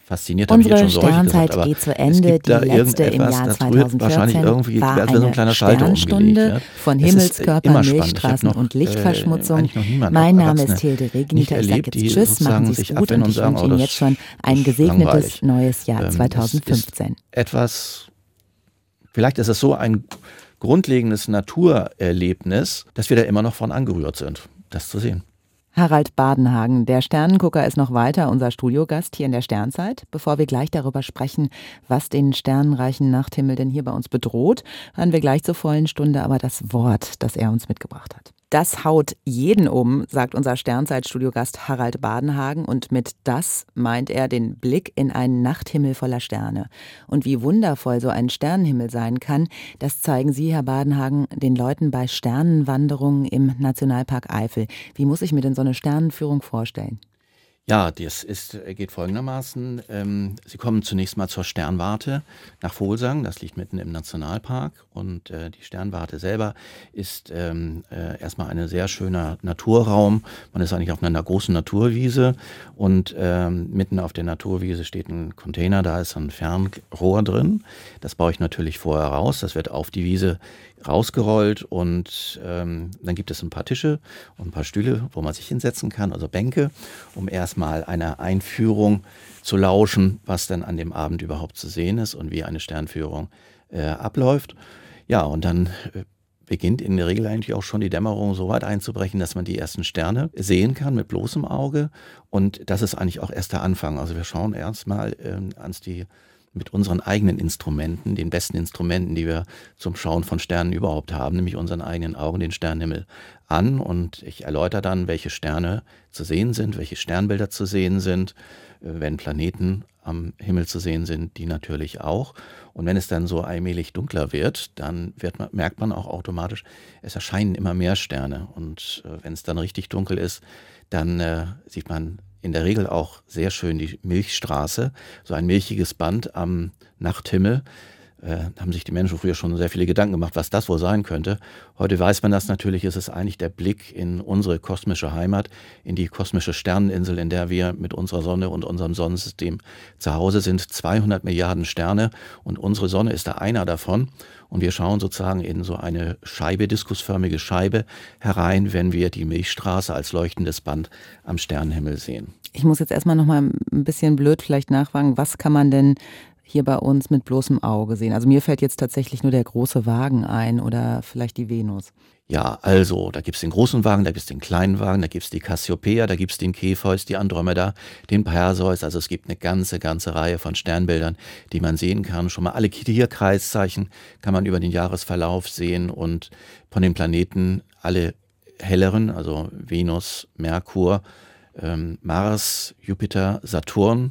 S5: fasziniert, habe ich jetzt
S2: Unsere
S5: schon so häufig
S2: Sternzeit
S5: gesagt, aber
S2: geht zu
S5: es
S2: Ende.
S5: gibt
S2: Die
S5: da
S2: letzte im
S5: irgendetwas,
S2: Jahr
S5: das rührt wahrscheinlich
S2: zweitausendvierzehn
S5: irgendwie,
S2: war
S5: als wäre so ein
S2: eine
S5: kleiner Schalter umgelegt.
S2: Sternstunde
S5: Ja.
S2: von
S5: Es ist
S2: Himmelskörpern,
S5: immer spannend. Ich habe
S2: Milchstraßen
S5: noch,
S2: und
S5: äh,
S2: Lichtverschmutzung.
S5: eigentlich noch niemanden,
S2: Mein
S5: auch
S2: Name ist
S5: Erwachsene,
S2: Hilde
S5: nicht
S2: Regeniter. Ich sage
S5: erlebt,
S2: jetzt
S5: die
S2: Tschüss,
S5: sozusagen
S2: machen Sie es
S5: sich
S2: gut
S5: abwenden
S2: und
S5: und
S2: ich
S5: sagen,
S2: wünsche
S5: oh,
S2: Ihnen
S5: das
S2: jetzt schon ein
S5: ist
S2: gesegnetes
S5: langweilig.
S2: neues Jahr
S5: Ähm,
S2: zweitausendfünfzehn.
S5: Es ist etwas, vielleicht ist es so ein grundlegendes Naturerlebnis, dass wir da immer noch von angerührt sind, das zu sehen.
S2: Harald Badenhagen, der Sternengucker, ist noch weiter unser Studiogast hier in der Sternzeit. Bevor wir gleich darüber sprechen, was den sternenreichen Nachthimmel denn hier bei uns bedroht, hören wir gleich zur vollen Stunde aber das Wort, das er uns mitgebracht hat. Das haut jeden um, sagt unser Sternzeit-Studiogast Harald Badenhagen. Und mit das meint er den Blick in einen Nachthimmel voller Sterne. Und wie wundervoll so ein Sternenhimmel sein kann, das zeigen Sie, Herr Badenhagen, den Leuten bei Sternenwanderungen im Nationalpark Eifel. Wie muss ich mir denn so eine Sternenführung vorstellen?
S5: Ja, das ist, geht folgendermaßen. Ähm, Sie kommen zunächst mal zur Sternwarte nach Vogelsang, das liegt mitten im Nationalpark. Und äh, die Sternwarte selber ist ähm, äh, erstmal ein sehr schöner Naturraum. Man ist eigentlich auf einer großen Naturwiese und ähm, mitten auf der Naturwiese steht ein Container, da ist ein Fernrohr drin. Das baue ich natürlich vorher raus, das wird auf die Wiese rausgerollt und ähm, dann gibt es ein paar Tische und ein paar Stühle, wo man sich hinsetzen kann, also Bänke, um erstmal einer Einführung zu lauschen, was dann an dem Abend überhaupt zu sehen ist und wie eine Sternführung äh, abläuft. Ja, und dann äh, beginnt in der Regel eigentlich auch schon die Dämmerung so weit einzubrechen, dass man die ersten Sterne sehen kann mit bloßem Auge. Und das ist eigentlich auch erst der Anfang. Also wir schauen erstmal äh, ans die mit unseren eigenen Instrumenten, den besten Instrumenten, die wir zum Schauen von Sternen überhaupt haben, nämlich unseren eigenen Augen, den Sternenhimmel an. Und ich erläutere dann, welche Sterne zu sehen sind, welche Sternbilder zu sehen sind, wenn Planeten am Himmel zu sehen sind, die natürlich auch. Und wenn es dann so allmählich dunkler wird, dann wird man, merkt man auch automatisch, es erscheinen immer mehr Sterne. Und äh, wenn es dann richtig dunkel ist, dann äh, sieht man in der Regel auch sehr schön die Milchstraße, so ein milchiges Band am Nachthimmel. Äh, haben sich die Menschen früher schon sehr viele Gedanken gemacht, was das wohl sein könnte. Heute weiß man das natürlich, ist es eigentlich der Blick in unsere kosmische Heimat, in die kosmische Sterneninsel, in der wir mit unserer Sonne und unserem Sonnensystem zu Hause sind. zweihundert Milliarden Sterne und unsere Sonne ist da einer davon. Und wir schauen sozusagen in so eine Scheibe, diskusförmige Scheibe herein, wenn wir die Milchstraße als leuchtendes Band am Sternenhimmel sehen.
S2: Ich muss jetzt erstmal noch mal ein bisschen blöd vielleicht nachfragen, was kann man denn hier bei uns mit bloßem Auge sehen? Also mir fällt jetzt tatsächlich nur der große Wagen ein oder vielleicht die Venus.
S5: Ja, also, da gibt es den großen Wagen, da gibt es den kleinen Wagen, da gibt es die Cassiopeia, da gibt es den Cepheus, die Andromeda, den Perseus. Also es gibt eine ganze, ganze Reihe von Sternbildern, die man sehen kann. Schon mal alle Tierkreiszeichen kann man über den Jahresverlauf sehen und von den Planeten alle helleren, also Venus, Merkur, ähm, Mars, Jupiter, Saturn.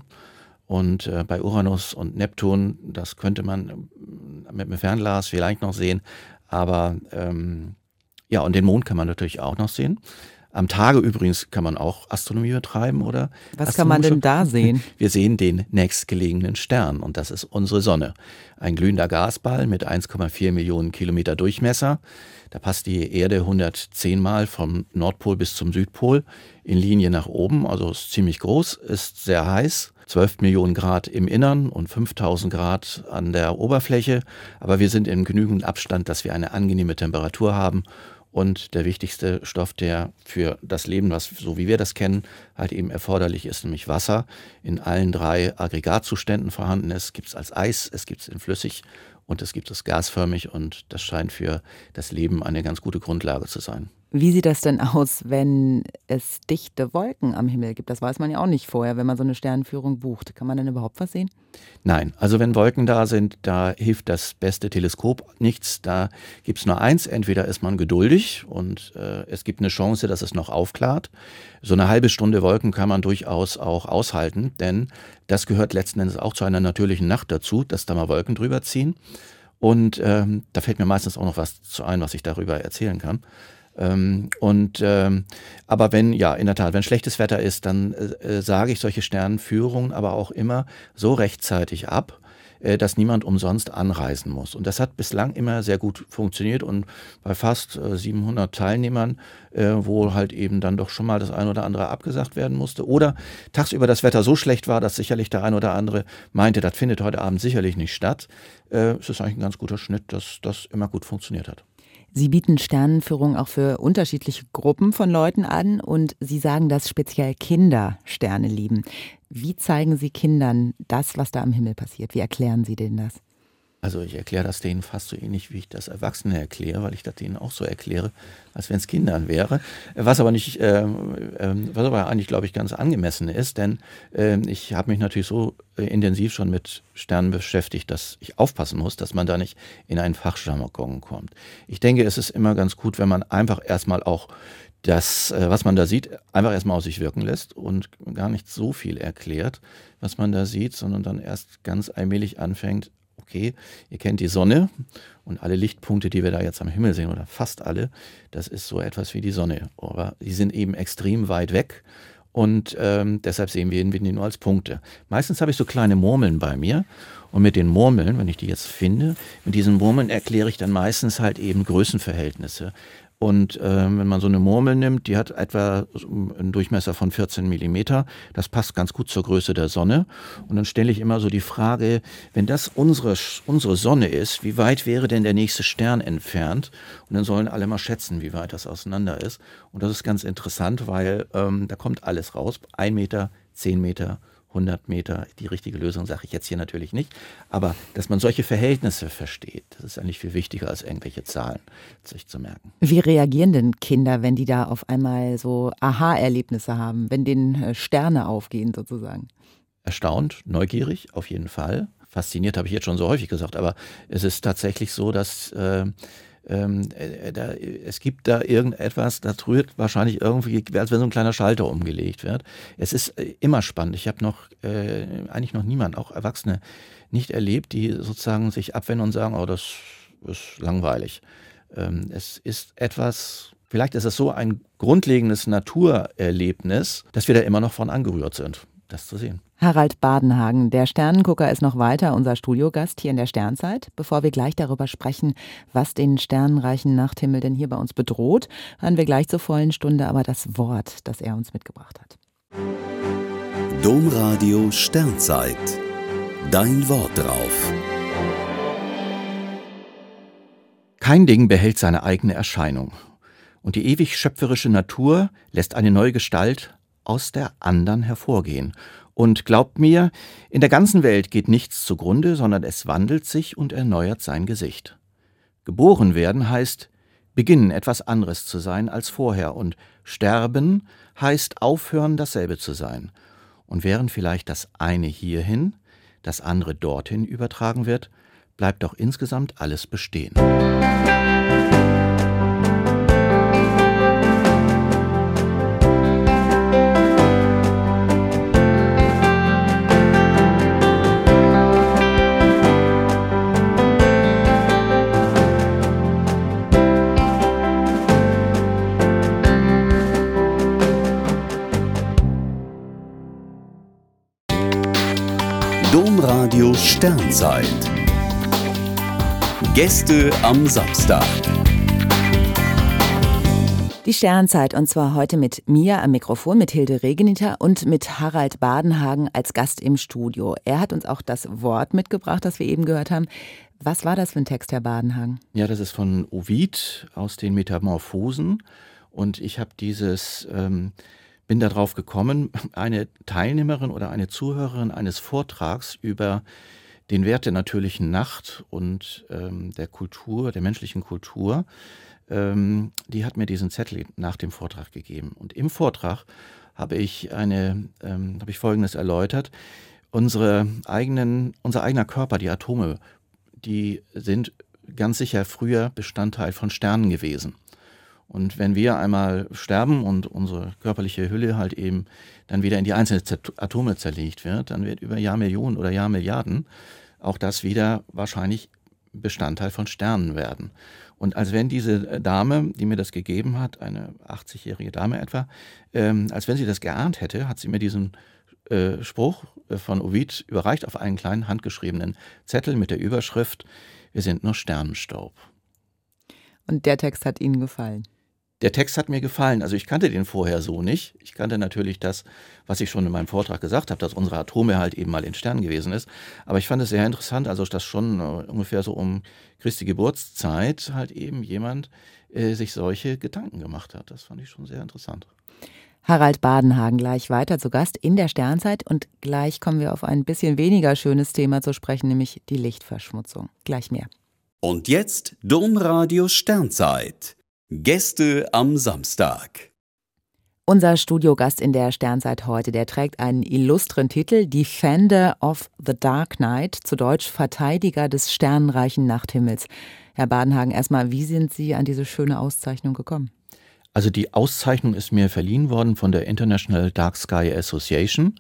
S5: Und äh, bei Uranus und Neptun, das könnte man mit einem Fernglas vielleicht noch sehen, aber ähm, ja, und den Mond kann man natürlich auch noch sehen. Am Tage übrigens kann man auch Astronomie betreiben, oder?
S2: Was kann man denn da sehen?
S5: Wir sehen den nächstgelegenen Stern und das ist unsere Sonne. Ein glühender Gasball mit eins Komma vier Millionen Kilometer Durchmesser. Da passt die Erde hundertzehn Mal vom Nordpol bis zum Südpol in Linie nach oben. Also ist ziemlich groß, ist sehr heiß. zwölf Millionen Grad im Innern und fünftausend Grad an der Oberfläche. Aber wir sind in genügend Abstand, dass wir eine angenehme Temperatur haben. Und der wichtigste Stoff, der für das Leben, was so wie wir das kennen, halt eben erforderlich ist, nämlich Wasser, in allen drei Aggregatzuständen vorhanden ist. Es gibt es als Eis, es gibt es in flüssig und es gibt es gasförmig. Und das scheint für das Leben eine ganz gute Grundlage zu sein.
S2: Wie sieht das denn aus, wenn es dichte Wolken am Himmel gibt? Das weiß man ja auch nicht vorher, wenn man so eine Sternenführung bucht. Kann man denn überhaupt was sehen?
S5: Nein, also wenn Wolken da sind, da hilft das beste Teleskop nichts. Da gibt es nur eins, entweder ist man geduldig und äh, es gibt eine Chance, dass es noch aufklart. So eine halbe Stunde Wolken kann man durchaus auch aushalten, denn das gehört letzten Endes auch zu einer natürlichen Nacht dazu, dass da mal Wolken drüber ziehen. Und ähm, da fällt mir meistens auch noch was zu ein, was ich darüber erzählen kann. Ähm, und ähm, aber wenn, ja, in der Tat, wenn schlechtes Wetter ist, dann äh, sage ich solche Sternenführungen aber auch immer so rechtzeitig ab, äh, dass niemand umsonst anreisen muss. Und das hat bislang immer sehr gut funktioniert und bei fast äh, siebenhundert Teilnehmern, äh, wo halt eben dann doch schon mal das ein oder andere abgesagt werden musste oder tagsüber das Wetter so schlecht war, dass sicherlich der ein oder andere meinte, das findet heute Abend sicherlich nicht statt, äh, es ist eigentlich ein ganz guter Schnitt, dass das immer gut funktioniert hat.
S2: Sie bieten Sternenführung auch für unterschiedliche Gruppen von Leuten an und Sie sagen, dass speziell Kinder Sterne lieben. Wie zeigen Sie Kindern das, was da am Himmel passiert? Wie erklären Sie denen das?
S5: Also ich erkläre das denen fast so ähnlich, wie ich das Erwachsene erkläre, weil ich das denen auch so erkläre, als wenn es Kindern wäre. Was aber nicht, äh, äh, was aber eigentlich, glaube ich, ganz angemessen ist, denn äh, ich habe mich natürlich so äh, intensiv schon mit Sternen beschäftigt, dass ich aufpassen muss, dass man da nicht in einen Fachjargon kommt. Ich denke, es ist immer ganz gut, wenn man einfach erstmal auch das, äh, was man da sieht, einfach erstmal aus sich wirken lässt und gar nicht so viel erklärt, was man da sieht, sondern dann erst ganz allmählich anfängt, okay, ihr kennt die Sonne und alle Lichtpunkte, die wir da jetzt am Himmel sehen, oder fast alle, das ist so etwas wie die Sonne. Aber die sind eben extrem weit weg und ähm, deshalb sehen wir die nur als Punkte. Meistens habe ich so kleine Murmeln bei mir und mit den Murmeln, wenn ich die jetzt finde, mit diesen Murmeln erkläre ich dann meistens halt eben Größenverhältnisse. Und äh, wenn man so eine Murmel nimmt, die hat etwa einen Durchmesser von vierzehn Millimeter. Das passt ganz gut zur Größe der Sonne. Und dann stelle ich immer so die Frage, wenn das unsere, unsere Sonne ist, wie weit wäre denn der nächste Stern entfernt? Und dann sollen alle mal schätzen, wie weit das auseinander ist. Und das ist ganz interessant, weil ähm, da kommt alles raus. Ein Meter, zehn Meter, hundert Meter, die richtige Lösung sage ich jetzt hier natürlich nicht, aber dass man solche Verhältnisse versteht, das ist eigentlich viel wichtiger als irgendwelche Zahlen sich zu merken.
S2: Wie reagieren denn Kinder, wenn die da auf einmal so Aha-Erlebnisse haben, wenn denen Sterne aufgehen sozusagen?
S5: Erstaunt, neugierig auf jeden Fall. Fasziniert habe ich jetzt schon so häufig gesagt, aber es ist tatsächlich so, dass äh, Ähm, äh, da, es gibt da irgendetwas, das rührt wahrscheinlich irgendwie, als wenn so ein kleiner Schalter umgelegt wird. Es ist äh, immer spannend. Ich habe noch äh, eigentlich noch niemand, auch Erwachsene, nicht erlebt, die sozusagen sich abwenden und sagen, oh, das ist langweilig. Ähm, es ist etwas, vielleicht ist es so ein grundlegendes Naturerlebnis, dass wir da immer noch von angerührt sind, das zu sehen.
S2: Harald Badenhagen, der Sternengucker, ist noch weiter unser Studiogast hier in der Sternzeit. Bevor wir gleich darüber sprechen, was den sternenreichen Nachthimmel denn hier bei uns bedroht, hören wir gleich zur vollen Stunde aber das Wort, das er uns mitgebracht hat.
S1: Domradio Sternzeit. Dein Wort drauf.
S5: Kein Ding behält seine eigene Erscheinung. Und die ewig schöpferische Natur lässt eine neue Gestalt aus der anderen hervorgehen. Und glaubt mir, in der ganzen Welt geht nichts zugrunde, sondern es wandelt sich und erneuert sein Gesicht. Geboren werden heißt, beginnen etwas anderes zu sein als vorher. Und sterben heißt aufhören, dasselbe zu sein. Und während vielleicht das eine hierhin, das andere dorthin übertragen wird, bleibt doch insgesamt alles bestehen.
S1: Domradio Sternzeit. Gäste am Samstag.
S2: Die Sternzeit, und zwar heute mit mir am Mikrofon, mit Hilde Regeniter und mit Harald Badenhagen als Gast im Studio. Er hat uns auch das Wort mitgebracht, das wir eben gehört haben. Was war das für ein Text, Herr Badenhagen?
S5: Ja, das ist von Ovid aus den Metamorphosen. Und ich habe dieses... Ähm, bin darauf gekommen, eine Teilnehmerin oder eine Zuhörerin eines Vortrags über den Wert der natürlichen Nacht und ähm, der Kultur, der menschlichen Kultur, ähm, die hat mir diesen Zettel nach dem Vortrag gegeben. Und im Vortrag habe ich eine, ähm, habe ich Folgendes erläutert: Unsere eigenen, unser eigener Körper, die Atome, die sind ganz sicher früher Bestandteil von Sternen gewesen. Und wenn wir einmal sterben und unsere körperliche Hülle halt eben dann wieder in die einzelnen Atome zerlegt wird, dann wird über Jahrmillionen oder Jahrmilliarden auch das wieder wahrscheinlich Bestandteil von Sternen werden. Und als wenn diese Dame, die mir das gegeben hat, eine achtzigjährige Dame etwa, ähm, als wenn sie das geahnt hätte, hat sie mir diesen äh, Spruch von Ovid überreicht auf einen kleinen handgeschriebenen Zettel mit der Überschrift: Wir sind nur Sternenstaub.
S2: Und der Text hat Ihnen gefallen?
S5: Der Text hat mir gefallen. Also ich kannte den vorher so nicht. Ich kannte natürlich das, was ich schon in meinem Vortrag gesagt habe, dass unsere Atome halt eben mal in Sternen gewesen ist. Aber ich fand es sehr interessant, also dass schon äh, ungefähr so um Christi Geburtszeit halt eben jemand äh, sich solche Gedanken gemacht hat. Das fand ich schon sehr interessant.
S2: Harald Badenhagen gleich weiter zu Gast in der Sternzeit und gleich kommen wir auf ein bisschen weniger schönes Thema zu sprechen, nämlich die Lichtverschmutzung. Gleich mehr.
S1: Und jetzt Domradio Sternzeit. Gäste am Samstag.
S2: Unser Studiogast in der Sternzeit heute, der trägt einen illustren Titel, Defender of the Dark Night, zu Deutsch Verteidiger des sternenreichen Nachthimmels. Herr Badenhagen, erstmal, wie sind Sie an diese schöne Auszeichnung gekommen?
S5: Also die Auszeichnung ist mir verliehen worden von der International Dark Sky Association.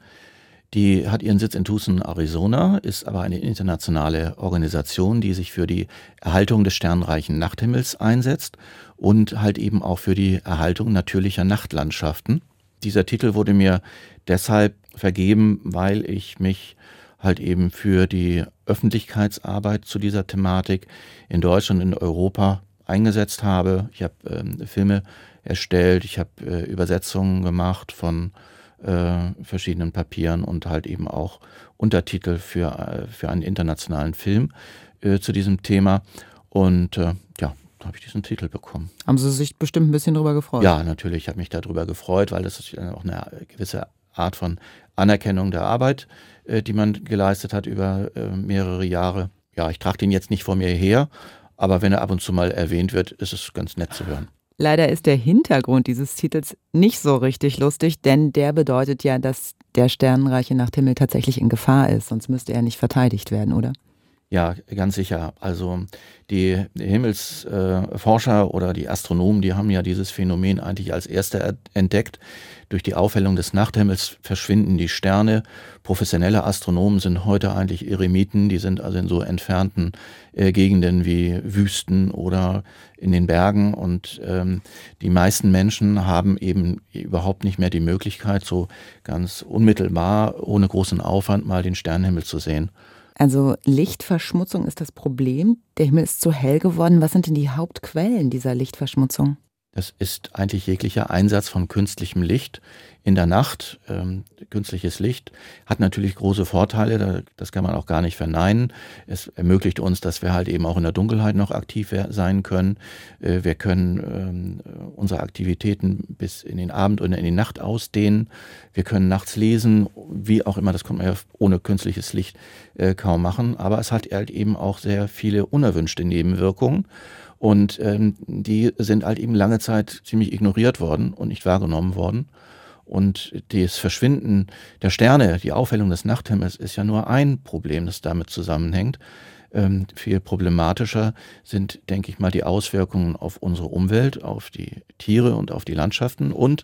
S5: Die hat ihren Sitz in Tucson, Arizona, ist aber eine internationale Organisation, die sich für die Erhaltung des sternenreichen Nachthimmels einsetzt und halt eben auch für die Erhaltung natürlicher Nachtlandschaften. Dieser Titel wurde mir deshalb vergeben, weil ich mich halt eben für die Öffentlichkeitsarbeit zu dieser Thematik in Deutschland und in Europa eingesetzt habe. Ich habe ähm, Filme erstellt, ich habe äh, Übersetzungen gemacht von äh, verschiedenen Papieren und halt eben auch Untertitel für, äh, für einen internationalen Film äh, zu diesem Thema. Und äh, ja, da habe ich diesen Titel bekommen.
S2: Haben Sie sich bestimmt ein bisschen drüber gefreut?
S5: Ja, natürlich, ich habe mich darüber gefreut, weil das ist auch eine gewisse Art von Anerkennung der Arbeit, äh, die man geleistet hat über äh, mehrere Jahre. Ja, ich trage den jetzt nicht vor mir her, aber wenn er ab und zu mal erwähnt wird, ist es ganz nett zu hören.
S2: Leider ist der Hintergrund dieses Titels nicht so richtig lustig, denn der bedeutet ja, dass der sternenreiche Nachthimmel tatsächlich in Gefahr ist, sonst müsste er nicht verteidigt werden, oder?
S5: Ja, ganz sicher. Also die Himmelsforscher äh, oder die Astronomen, die haben ja dieses Phänomen eigentlich als erste entdeckt. Durch die Aufhellung des Nachthimmels verschwinden die Sterne. Professionelle Astronomen sind heute eigentlich Eremiten, die sind also in so entfernten äh, Gegenden wie Wüsten oder in den Bergen. Und ähm, die meisten Menschen haben eben überhaupt nicht mehr die Möglichkeit, so ganz unmittelbar, ohne großen Aufwand mal den Sternenhimmel zu sehen.
S2: Also Lichtverschmutzung ist das Problem. Der Himmel ist zu hell geworden. Was sind denn die Hauptquellen dieser Lichtverschmutzung?
S5: Das ist eigentlich jeglicher Einsatz von künstlichem Licht in der Nacht. Ähm, künstliches Licht hat natürlich große Vorteile, das kann man auch gar nicht verneinen. Es ermöglicht uns, dass wir halt eben auch in der Dunkelheit noch aktiv sein können. Äh, wir können ähm, unsere Aktivitäten bis in den Abend oder in die Nacht ausdehnen. Wir können nachts lesen, wie auch immer, das konnte man ja ohne künstliches Licht äh, kaum machen. Aber es hat halt eben auch sehr viele unerwünschte Nebenwirkungen. Und ähm, die sind halt eben lange Zeit ziemlich ignoriert worden und nicht wahrgenommen worden. Und das Verschwinden der Sterne, die Aufhellung des Nachthimmels ist ja nur ein Problem, das damit zusammenhängt. Ähm, viel problematischer sind, denke ich mal, die Auswirkungen auf unsere Umwelt, auf die Tiere und auf die Landschaften und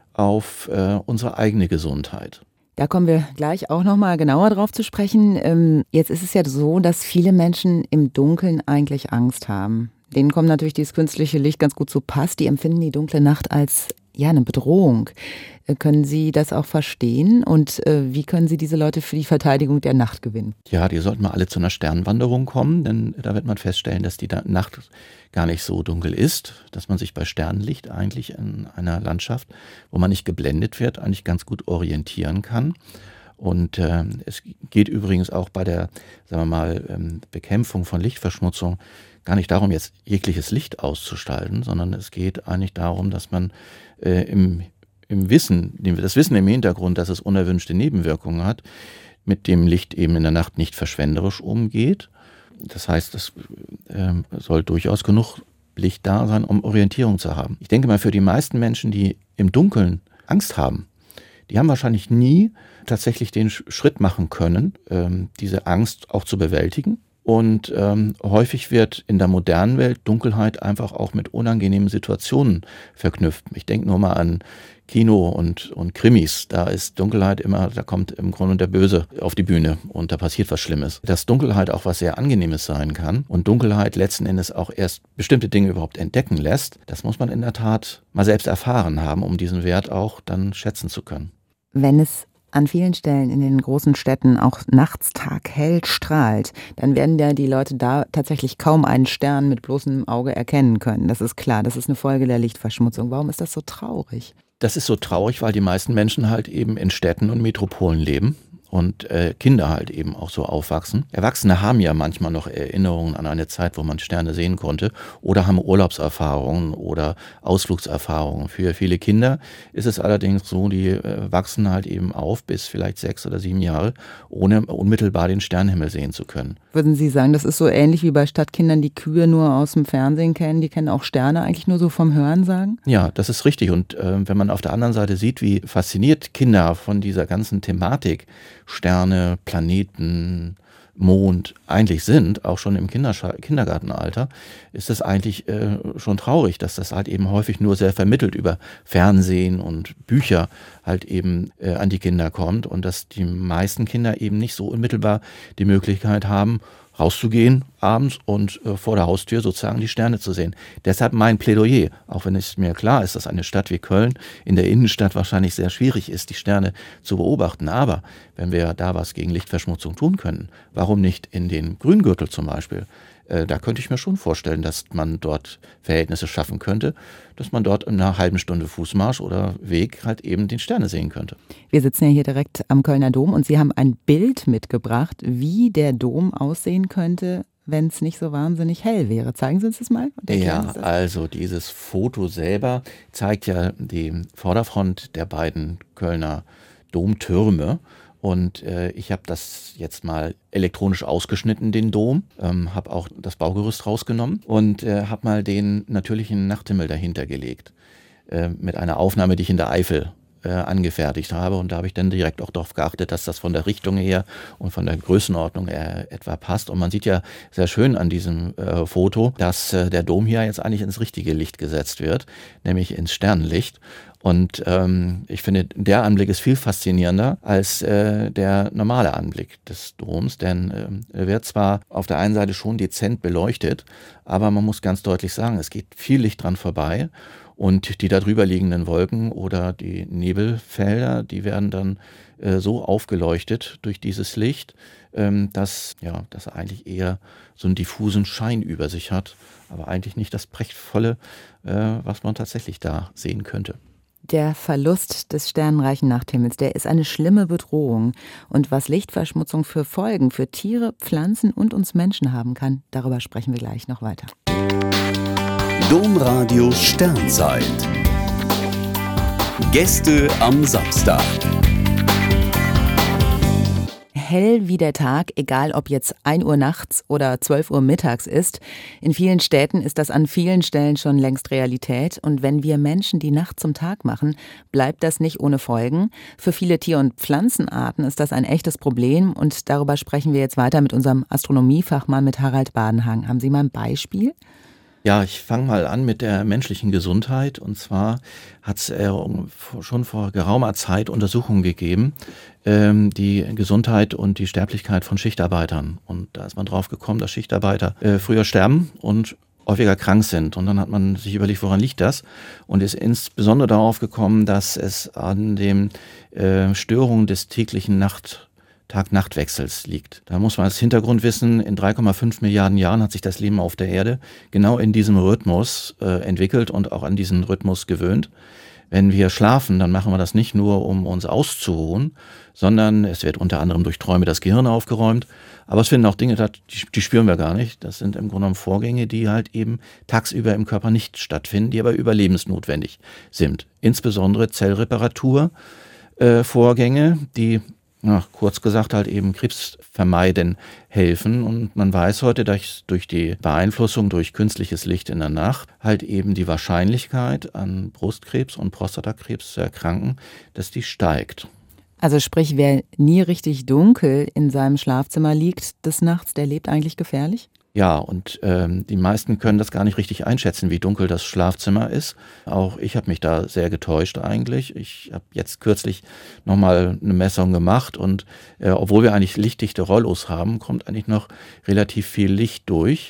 S5: auf äh, unsere eigene Gesundheit.
S2: Da kommen wir gleich auch noch mal genauer drauf zu sprechen. Ähm, jetzt ist es ja so, dass viele Menschen im Dunkeln eigentlich Angst haben. Denen kommt natürlich dieses künstliche Licht ganz gut zu Pass. Die empfinden die dunkle Nacht als ja, eine Bedrohung. Äh, können Sie das auch verstehen? Und äh, wie können Sie diese Leute für die Verteidigung der Nacht gewinnen?
S5: Ja, die sollten mal alle zu einer Sternwanderung kommen, denn da wird man feststellen, dass die Nacht gar nicht so dunkel ist, dass man sich bei Sternenlicht eigentlich in einer Landschaft, wo man nicht geblendet wird, eigentlich ganz gut orientieren kann. Und äh, es geht übrigens auch bei der, sagen wir mal, ähm, Bekämpfung von Lichtverschmutzung gar nicht darum, jetzt jegliches Licht auszuschalten, sondern es geht eigentlich darum, dass man äh, im, im Wissen, das Wissen im Hintergrund, dass es unerwünschte Nebenwirkungen hat, mit dem Licht eben in der Nacht nicht verschwenderisch umgeht. Das heißt, es äh, soll durchaus genug Licht da sein, um Orientierung zu haben. Ich denke mal, für die meisten Menschen, die im Dunkeln Angst haben, die haben wahrscheinlich nie tatsächlich den Schritt machen können, ähm, diese Angst auch zu bewältigen. Und ähm, häufig wird in der modernen Welt Dunkelheit einfach auch mit unangenehmen Situationen verknüpft. Ich denke nur mal an Kino und, und Krimis. Da ist Dunkelheit immer, da kommt im Grunde der Böse auf die Bühne und da passiert was Schlimmes. Dass Dunkelheit auch was sehr Angenehmes sein kann und Dunkelheit letzten Endes auch erst bestimmte Dinge überhaupt entdecken lässt, das muss man in der Tat mal selbst erfahren haben, um diesen Wert auch dann schätzen zu können.
S2: Wenn es an vielen Stellen in den großen Städten auch nachts taghell strahlt, dann werden ja die Leute da tatsächlich kaum einen Stern mit bloßem Auge erkennen können. Das ist klar, das ist eine Folge der Lichtverschmutzung. Warum ist das so traurig?
S5: Das ist so traurig, weil die meisten Menschen halt eben in Städten und Metropolen leben. Und äh, Kinder halt eben auch so aufwachsen. Erwachsene haben ja manchmal noch Erinnerungen an eine Zeit, wo man Sterne sehen konnte oder haben Urlaubserfahrungen oder Ausflugserfahrungen. Für viele Kinder ist es allerdings so, die äh, wachsen halt eben auf bis vielleicht sechs oder sieben Jahre, ohne unmittelbar den Sternenhimmel sehen zu können.
S2: Würden Sie sagen, das ist so ähnlich wie bei Stadtkindern, die Kühe nur aus dem Fernsehen kennen, die kennen auch Sterne eigentlich nur so vom Hörensagen?
S5: Ja, das ist richtig. Und äh, wenn man auf der anderen Seite sieht, wie fasziniert Kinder von dieser ganzen Thematik Sterne, Planeten, Mond eigentlich sind, auch schon im Kinderscha- Kindergartenalter, ist es eigentlich äh, schon traurig, dass das halt eben häufig nur sehr vermittelt über Fernsehen und Bücher halt eben äh, an die Kinder kommt und dass die meisten Kinder eben nicht so unmittelbar die Möglichkeit haben, rauszugehen abends und äh, vor der Haustür sozusagen die Sterne zu sehen. Deshalb mein Plädoyer, auch wenn es mir klar ist, dass eine Stadt wie Köln in der Innenstadt wahrscheinlich sehr schwierig ist, die Sterne zu beobachten. Aber wenn wir da was gegen Lichtverschmutzung tun können, warum nicht in den Grüngürtel zum Beispiel? Äh, da könnte ich mir schon vorstellen, dass man dort Verhältnisse schaffen könnte, dass man dort in einer halben Stunde Fußmarsch oder Weg halt eben den Sterne sehen könnte.
S2: Wir sitzen ja hier direkt am Kölner Dom und Sie haben ein Bild mitgebracht, wie der Dom aussehen könnte, wenn es nicht so wahnsinnig hell wäre. Zeigen Sie uns das mal?
S5: Ja, das? Also dieses Foto selber zeigt ja die Vorderfront der beiden Kölner Domtürme. Und äh, ich habe das jetzt mal elektronisch ausgeschnitten, den Dom, ähm, habe auch das Baugerüst rausgenommen und äh, habe mal den natürlichen Nachthimmel dahinter gelegt. Äh, mit einer Aufnahme, die ich in der Eifel äh, angefertigt habe. Und da habe ich dann direkt auch darauf geachtet, dass das von der Richtung her und von der Größenordnung her etwa passt. Und man sieht ja sehr schön an diesem äh, Foto, dass äh, der Dom hier jetzt eigentlich ins richtige Licht gesetzt wird, nämlich ins Sternenlicht. Und ähm, ich finde, der Anblick ist viel faszinierender als äh, der normale Anblick des Doms, denn ähm, er wird zwar auf der einen Seite schon dezent beleuchtet, aber man muss ganz deutlich sagen, es geht viel Licht dran vorbei und die darüber liegenden Wolken oder die Nebelfelder, die werden dann äh, so aufgeleuchtet durch dieses Licht, ähm, dass, ja, dass er eigentlich eher so einen diffusen Schein über sich hat, aber eigentlich nicht das Prachtvolle, äh, was man tatsächlich da sehen könnte.
S2: Der Verlust des sternenreichen Nachthimmels, der ist eine schlimme Bedrohung. Und was Lichtverschmutzung für Folgen für Tiere, Pflanzen und uns Menschen haben kann, darüber sprechen wir gleich noch weiter.
S1: Domradio Sternzeit. Gäste am Samstag.
S2: Hell wie der Tag, egal ob jetzt ein Uhr nachts oder zwölf Uhr mittags ist. In vielen Städten ist das an vielen Stellen schon längst Realität. Und wenn wir Menschen die Nacht zum Tag machen, bleibt das nicht ohne Folgen. Für viele Tier- und Pflanzenarten ist das ein echtes Problem. Und darüber sprechen wir jetzt weiter mit unserem Astronomiefachmann, mit Harald Badenhang. Haben Sie mal ein Beispiel?
S5: Ja, ich fange mal an mit der menschlichen Gesundheit. Und zwar hat es äh, schon vor geraumer Zeit Untersuchungen gegeben, ähm, die Gesundheit und die Sterblichkeit von Schichtarbeitern. Und da ist man drauf gekommen, dass Schichtarbeiter äh, früher sterben und häufiger krank sind. Und dann hat man sich überlegt, woran liegt das? Und ist insbesondere darauf gekommen, dass es an den äh, Störungen des täglichen Nacht Tag-Nacht-Wechsels liegt. Da muss man als Hintergrund wissen, in drei Komma fünf Milliarden Jahren hat sich das Leben auf der Erde genau in diesem Rhythmus äh, entwickelt und auch an diesen Rhythmus gewöhnt. Wenn wir schlafen, dann machen wir das nicht nur, um uns auszuruhen, sondern es wird unter anderem durch Träume das Gehirn aufgeräumt. Aber es finden auch Dinge, die, die spüren wir gar nicht. Das sind im Grunde genommen Vorgänge, die halt eben tagsüber im Körper nicht stattfinden, die aber überlebensnotwendig sind. Insbesondere Zellreparatur, äh, Vorgänge, die Ja, kurz gesagt halt eben Krebs vermeiden helfen. Und man weiß heute, dass durch die Beeinflussung durch künstliches Licht in der Nacht halt eben die Wahrscheinlichkeit an Brustkrebs und Prostatakrebs zu erkranken, dass die steigt.
S2: Also sprich, wer nie richtig dunkel in seinem Schlafzimmer liegt des Nachts, der lebt eigentlich gefährlich?
S5: Ja, und ähm, die meisten können das gar nicht richtig einschätzen, wie dunkel das Schlafzimmer ist. Auch ich habe mich da sehr getäuscht eigentlich. Ich habe jetzt kürzlich nochmal eine Messung gemacht und äh, obwohl wir eigentlich lichtdichte Rollos haben, kommt eigentlich noch relativ viel Licht durch.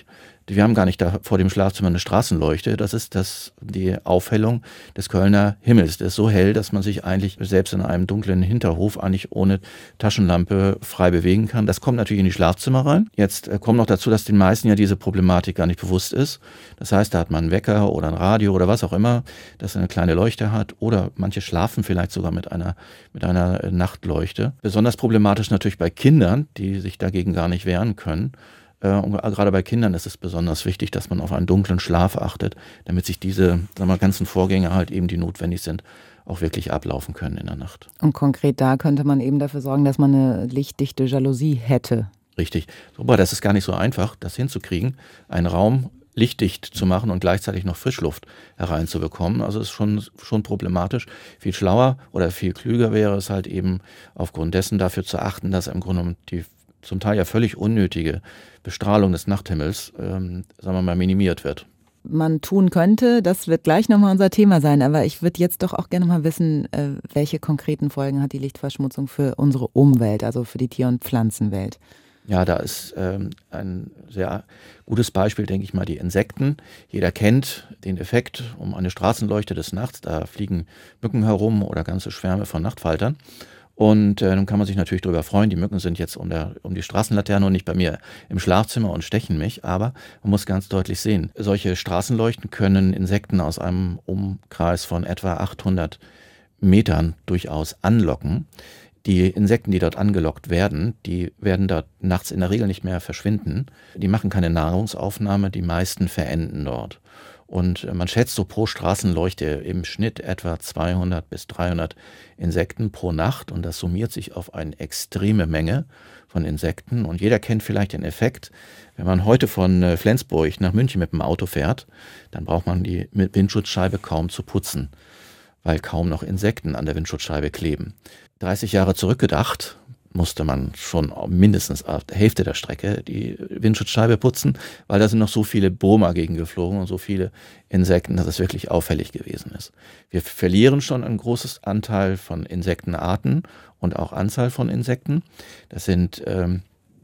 S5: Wir haben gar nicht da vor dem Schlafzimmer eine Straßenleuchte. Das ist das, die Aufhellung des Kölner Himmels. Der ist so hell, dass man sich eigentlich selbst in einem dunklen Hinterhof eigentlich ohne Taschenlampe frei bewegen kann. Das kommt natürlich in die Schlafzimmer rein. Jetzt äh, kommt noch dazu, dass den meisten ja diese Problematik gar nicht bewusst ist. Das heißt, da hat man einen Wecker oder ein Radio oder was auch immer, das eine kleine Leuchte hat. Oder manche schlafen vielleicht sogar mit einer, mit einer äh, Nachtleuchte. Besonders problematisch natürlich bei Kindern, die sich dagegen gar nicht wehren können. Und gerade bei Kindern ist es besonders wichtig, dass man auf einen dunklen Schlaf achtet, damit sich diese, sagen wir mal, ganzen Vorgänge halt eben, die notwendig sind, auch wirklich ablaufen können in der Nacht.
S2: Und konkret da könnte man eben dafür sorgen, dass man eine lichtdichte Jalousie hätte.
S5: Richtig. Aber das ist gar nicht so einfach, das hinzukriegen, einen Raum lichtdicht zu machen und gleichzeitig noch Frischluft hereinzubekommen. Also ist schon, schon problematisch. Viel schlauer oder viel klüger wäre es halt eben aufgrund dessen dafür zu achten, dass im Grunde die zum Teil ja völlig unnötige Bestrahlung des Nachthimmels, ähm, sagen wir mal, minimiert wird.
S2: Man tun könnte, das wird gleich nochmal unser Thema sein, aber ich würde jetzt doch auch gerne mal wissen, äh, welche konkreten Folgen hat die Lichtverschmutzung für unsere Umwelt, also für die Tier- und Pflanzenwelt?
S5: Ja, da ist ähm, ein sehr gutes Beispiel, denke ich mal, die Insekten. Jeder kennt den Effekt um eine Straßenleuchte des Nachts, da fliegen Mücken herum oder ganze Schwärme von Nachtfaltern. Und äh, dann kann man sich natürlich darüber freuen, die Mücken sind jetzt um, der, um die Straßenlaterne und nicht bei mir im Schlafzimmer und stechen mich, aber man muss ganz deutlich sehen, solche Straßenleuchten können Insekten aus einem Umkreis von etwa achthundert Metern durchaus anlocken. Die Insekten, die dort angelockt werden, die werden dort nachts in der Regel nicht mehr verschwinden. Die machen keine Nahrungsaufnahme, die meisten verenden dort. Und man schätzt so pro Straßenleuchte im Schnitt etwa zweihundert bis dreihundert Insekten pro Nacht und das summiert sich auf eine extreme Menge von Insekten. Und jeder kennt vielleicht den Effekt, wenn man heute von Flensburg nach München mit dem Auto fährt, dann braucht man die Windschutzscheibe kaum zu putzen, weil kaum noch Insekten an der Windschutzscheibe kleben. dreißig Jahre zurückgedacht, musste man schon mindestens auf der Hälfte der Strecke die Windschutzscheibe putzen, weil da sind noch so viele Boma gegen geflogen und so viele Insekten, dass es wirklich auffällig gewesen ist. Wir verlieren schon einen großen Anteil von Insektenarten und auch Anzahl von Insekten. Das sind ähm,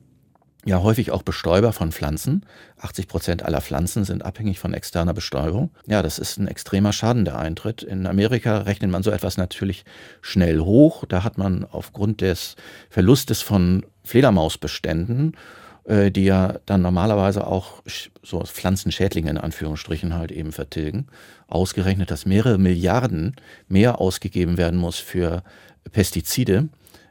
S5: ja häufig auch Bestäuber von Pflanzen. achtzig Prozent aller Pflanzen sind abhängig von externer Bestäubung. Ja, das ist ein extremer Schaden, der eintritt. In Amerika rechnet man so etwas natürlich schnell hoch. Da hat man aufgrund des Verlustes von Fledermausbeständen, äh, die ja dann normalerweise auch so Pflanzenschädlinge in Anführungsstrichen halt eben vertilgen, ausgerechnet, dass mehrere Milliarden mehr ausgegeben werden muss für Pestizide,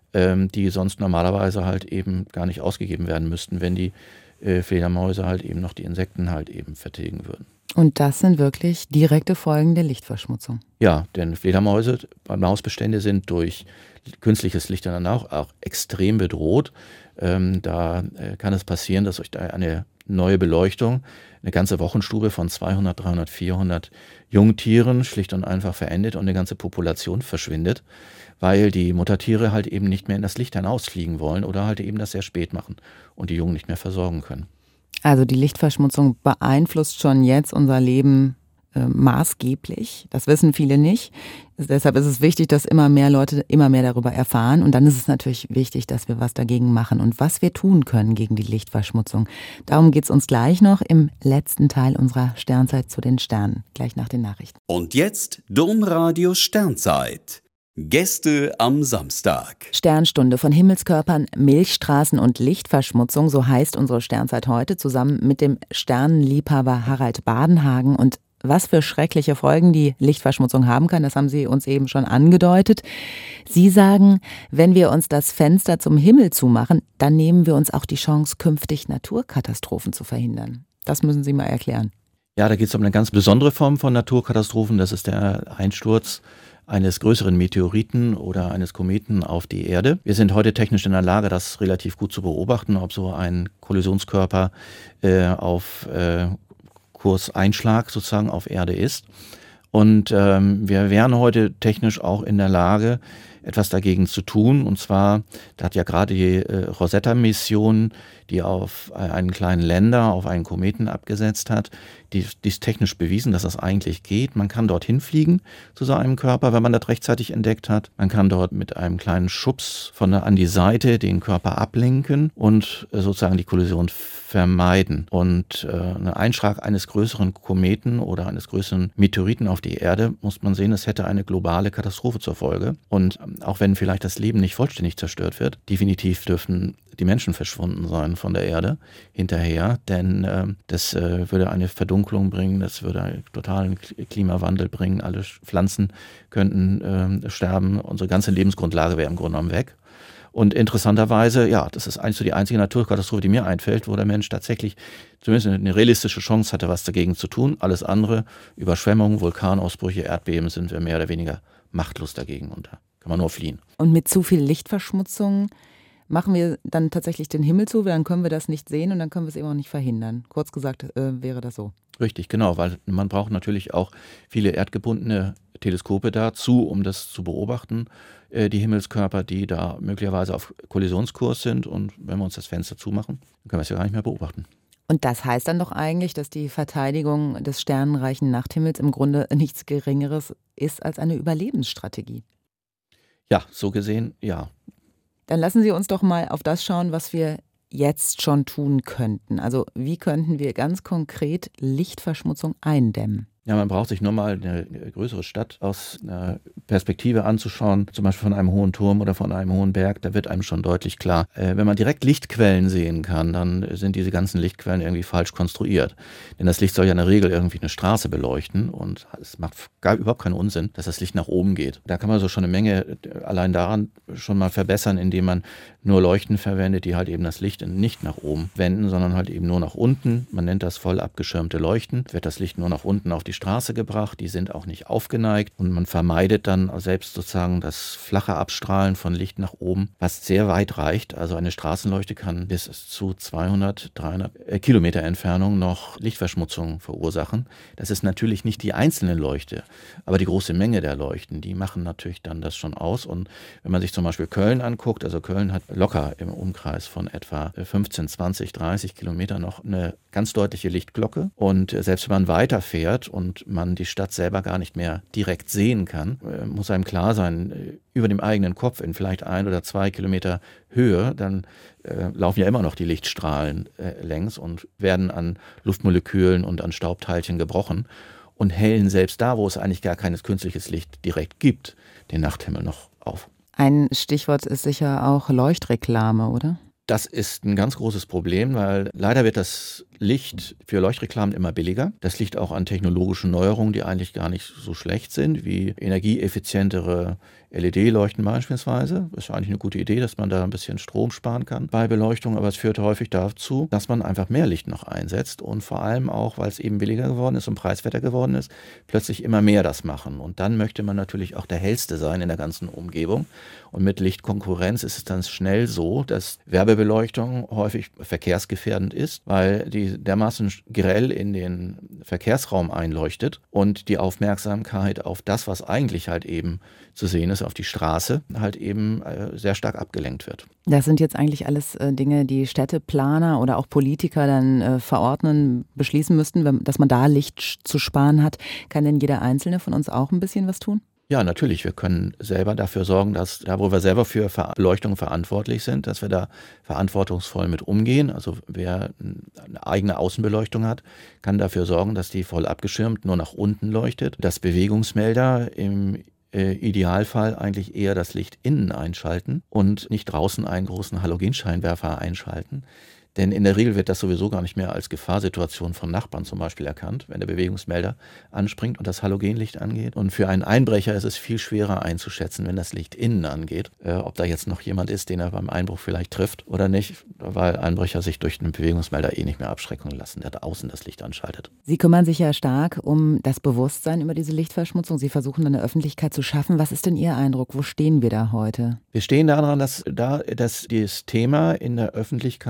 S5: die sonst normalerweise halt eben gar nicht ausgegeben werden müssten, wenn die äh, Fledermäuse halt eben noch die Insekten halt eben vertilgen würden.
S2: Und das sind wirklich direkte Folgen der Lichtverschmutzung.
S5: Ja, denn Fledermäuse, Mausbestände sind durch künstliches Licht dann auch, auch extrem bedroht. Ähm, da äh, kann es passieren, dass euch da eine neue Beleuchtung, eine ganze Wochenstube von zweihundert, dreihundert, vierhundert Jungtieren schlicht und einfach verendet und eine ganze Population verschwindet, weil die Muttertiere halt eben nicht mehr in das Licht hinausfliegen wollen oder halt eben das sehr spät machen und die Jungen nicht mehr versorgen können.
S2: Also die Lichtverschmutzung beeinflusst schon jetzt unser Leben äh, maßgeblich. Das wissen viele nicht. Deshalb ist es wichtig, dass immer mehr Leute immer mehr darüber erfahren. Und dann ist es natürlich wichtig, dass wir was dagegen machen und was wir tun können gegen die Lichtverschmutzung. Darum geht es uns gleich noch im letzten Teil unserer Sternzeit zu den Sternen. Gleich nach den Nachrichten.
S1: Und jetzt Domradio Sternzeit. Gäste am Samstag.
S2: Sternstunde von Himmelskörpern, Milchstraßen und Lichtverschmutzung, so heißt unsere Sternzeit heute, zusammen mit dem Sternenliebhaber Harald Badenhagen. Und was für schreckliche Folgen die Lichtverschmutzung haben kann, das haben Sie uns eben schon angedeutet. Sie sagen, wenn wir uns das Fenster zum Himmel zumachen, dann nehmen wir uns auch die Chance, künftig Naturkatastrophen zu verhindern. Das müssen Sie mal erklären.
S5: Ja, da geht es um eine ganz besondere Form von Naturkatastrophen. Das ist der Einsturz eines größeren Meteoriten oder eines Kometen auf die Erde. Wir sind heute technisch in der Lage, das relativ gut zu beobachten, ob so ein Kollisionskörper äh, auf äh, Kurseinschlag sozusagen auf Erde ist. Und ähm, wir wären heute technisch auch in der Lage, etwas dagegen zu tun. Und zwar, da hat ja gerade die äh, Rosetta-Mission, die auf einen kleinen Länder, auf einen Kometen abgesetzt hat, die, die ist technisch bewiesen, dass das eigentlich geht. Man kann dorthin fliegen zu so einem Körper, wenn man das rechtzeitig entdeckt hat. Man kann dort mit einem kleinen Schubs von der, an die Seite den Körper ablenken und äh, sozusagen die Kollision vermeiden. Und äh, ein Einschlag eines größeren Kometen oder eines größeren Meteoriten auf die Erde, muss man sehen, es hätte eine globale Katastrophe zur Folge. Und ähm, auch wenn vielleicht das Leben nicht vollständig zerstört wird, definitiv dürften die Menschen verschwunden sein von der Erde hinterher, denn äh, das äh, würde eine Verdunklung bringen, das würde einen totalen Klimawandel bringen, alle Pflanzen könnten äh, sterben, unsere ganze Lebensgrundlage wäre im Grunde genommen weg. Und interessanterweise, ja, das ist eigentlich so die einzige Naturkatastrophe, die mir einfällt, wo der Mensch tatsächlich zumindest eine realistische Chance hatte, was dagegen zu tun. Alles andere, Überschwemmungen, Vulkanausbrüche, Erdbeben, sind wir mehr oder weniger machtlos dagegen und da kann man nur fliehen.
S2: Und mit zu viel Lichtverschmutzung machen wir dann tatsächlich den Himmel zu, dann können wir das nicht sehen und dann können wir es eben auch nicht verhindern. Kurz gesagt äh, wäre das so.
S5: Richtig, genau, weil man braucht natürlich auch viele erdgebundene Teleskope dazu, um das zu beobachten, äh, die Himmelskörper, die da möglicherweise auf Kollisionskurs sind, und wenn wir uns das Fenster zumachen, dann können wir es ja gar nicht mehr beobachten.
S2: Und das heißt dann doch eigentlich, dass die Verteidigung des sternenreichen Nachthimmels im Grunde nichts Geringeres ist als eine Überlebensstrategie.
S5: Ja, so gesehen, ja.
S2: Dann lassen Sie uns doch mal auf das schauen, was wir jetzt schon tun könnten. Also wie könnten wir ganz konkret Lichtverschmutzung eindämmen?
S5: Ja, man braucht sich nur mal eine größere Stadt aus einer Perspektive anzuschauen, zum Beispiel von einem hohen Turm oder von einem hohen Berg, da wird einem schon deutlich klar, äh, wenn man direkt Lichtquellen sehen kann, dann sind diese ganzen Lichtquellen irgendwie falsch konstruiert. Denn das Licht soll ja in der Regel irgendwie eine Straße beleuchten und es macht gar überhaupt keinen Unsinn, dass das Licht nach oben geht. Da kann man so schon eine Menge allein daran schon mal verbessern, indem man nur Leuchten verwendet, die halt eben das Licht nicht nach oben wenden, sondern halt eben nur nach unten. Man nennt das voll abgeschirmte Leuchten. Wird das Licht nur nach unten auf die Straße gebracht, die sind auch nicht aufgeneigt und man vermeidet dann selbst sozusagen das flache Abstrahlen von Licht nach oben, was sehr weit reicht. Also eine Straßenleuchte kann bis zu zweihundert, dreihundert Kilometer Entfernung noch Lichtverschmutzung verursachen. Das ist natürlich nicht die einzelne Leuchte, aber die große Menge der Leuchten, die machen natürlich dann das schon aus. Und wenn man sich zum Beispiel Köln anguckt, also Köln hat locker im Umkreis von etwa fünfzehn, zwanzig, dreißig Kilometer noch eine ganz deutliche Lichtglocke, und selbst wenn man weiterfährt und man die Stadt selber gar nicht mehr direkt sehen kann, muss einem klar sein, über dem eigenen Kopf in vielleicht ein oder zwei Kilometer Höhe, dann äh, laufen ja immer noch die Lichtstrahlen äh, längs und werden an Luftmolekülen und an Staubteilchen gebrochen und hellen selbst da, wo es eigentlich gar keines künstliches Licht direkt gibt, den Nachthimmel noch auf.
S2: Ein Stichwort ist sicher auch Leuchtreklame, oder?
S5: Das ist ein ganz großes Problem, weil leider wird das Licht für Leuchtreklamen immer billiger. Das liegt auch an technologischen Neuerungen, die eigentlich gar nicht so schlecht sind, wie energieeffizientere L E D-Leuchten beispielsweise. Das ist ja eigentlich eine gute Idee, dass man da ein bisschen Strom sparen kann bei Beleuchtung, aber es führt häufig dazu, dass man einfach mehr Licht noch einsetzt und vor allem auch, weil es eben billiger geworden ist und preiswerter geworden ist, plötzlich immer mehr das machen. Und dann möchte man natürlich auch der Hellste sein in der ganzen Umgebung. Und mit Lichtkonkurrenz ist es dann schnell so, dass Werbebeleuchtung häufig verkehrsgefährdend ist, weil die dermaßen grell in den Verkehrsraum einleuchtet und die Aufmerksamkeit auf das, was eigentlich halt eben zu sehen ist, auf die Straße, halt eben äh, sehr stark abgelenkt wird.
S2: Das sind jetzt eigentlich alles äh, Dinge, die Städteplaner oder auch Politiker dann äh, verordnen, beschließen müssten, wenn, dass man da Licht zu sparen hat. Kann denn jeder Einzelne von uns auch ein bisschen was tun?
S5: Ja, natürlich. Wir können selber dafür sorgen, dass da, wo wir selber für Beleuchtung verantwortlich sind, dass wir da verantwortungsvoll mit umgehen. Also wer eine eigene Außenbeleuchtung hat, kann dafür sorgen, dass die voll abgeschirmt nur nach unten leuchtet. Dass Bewegungsmelder im äh, Idealfall eigentlich eher das Licht innen einschalten und nicht draußen einen großen Halogenscheinwerfer einschalten. Denn in der Regel wird das sowieso gar nicht mehr als Gefahrsituation von Nachbarn zum Beispiel erkannt, wenn der Bewegungsmelder anspringt und das Halogenlicht angeht. Und für einen Einbrecher ist es viel schwerer einzuschätzen, wenn das Licht innen angeht, äh, ob da jetzt noch jemand ist, den er beim Einbruch vielleicht trifft oder nicht, weil Einbrecher sich durch einen Bewegungsmelder eh nicht mehr abschrecken lassen, der da außen das Licht anschaltet.
S2: Sie kümmern sich ja stark um das Bewusstsein über diese Lichtverschmutzung. Sie versuchen eine Öffentlichkeit zu schaffen. Was ist denn Ihr Eindruck? Wo stehen wir da heute?
S5: Wir stehen daran, dass, da, dass dieses Thema in der Öffentlichkeit zumindest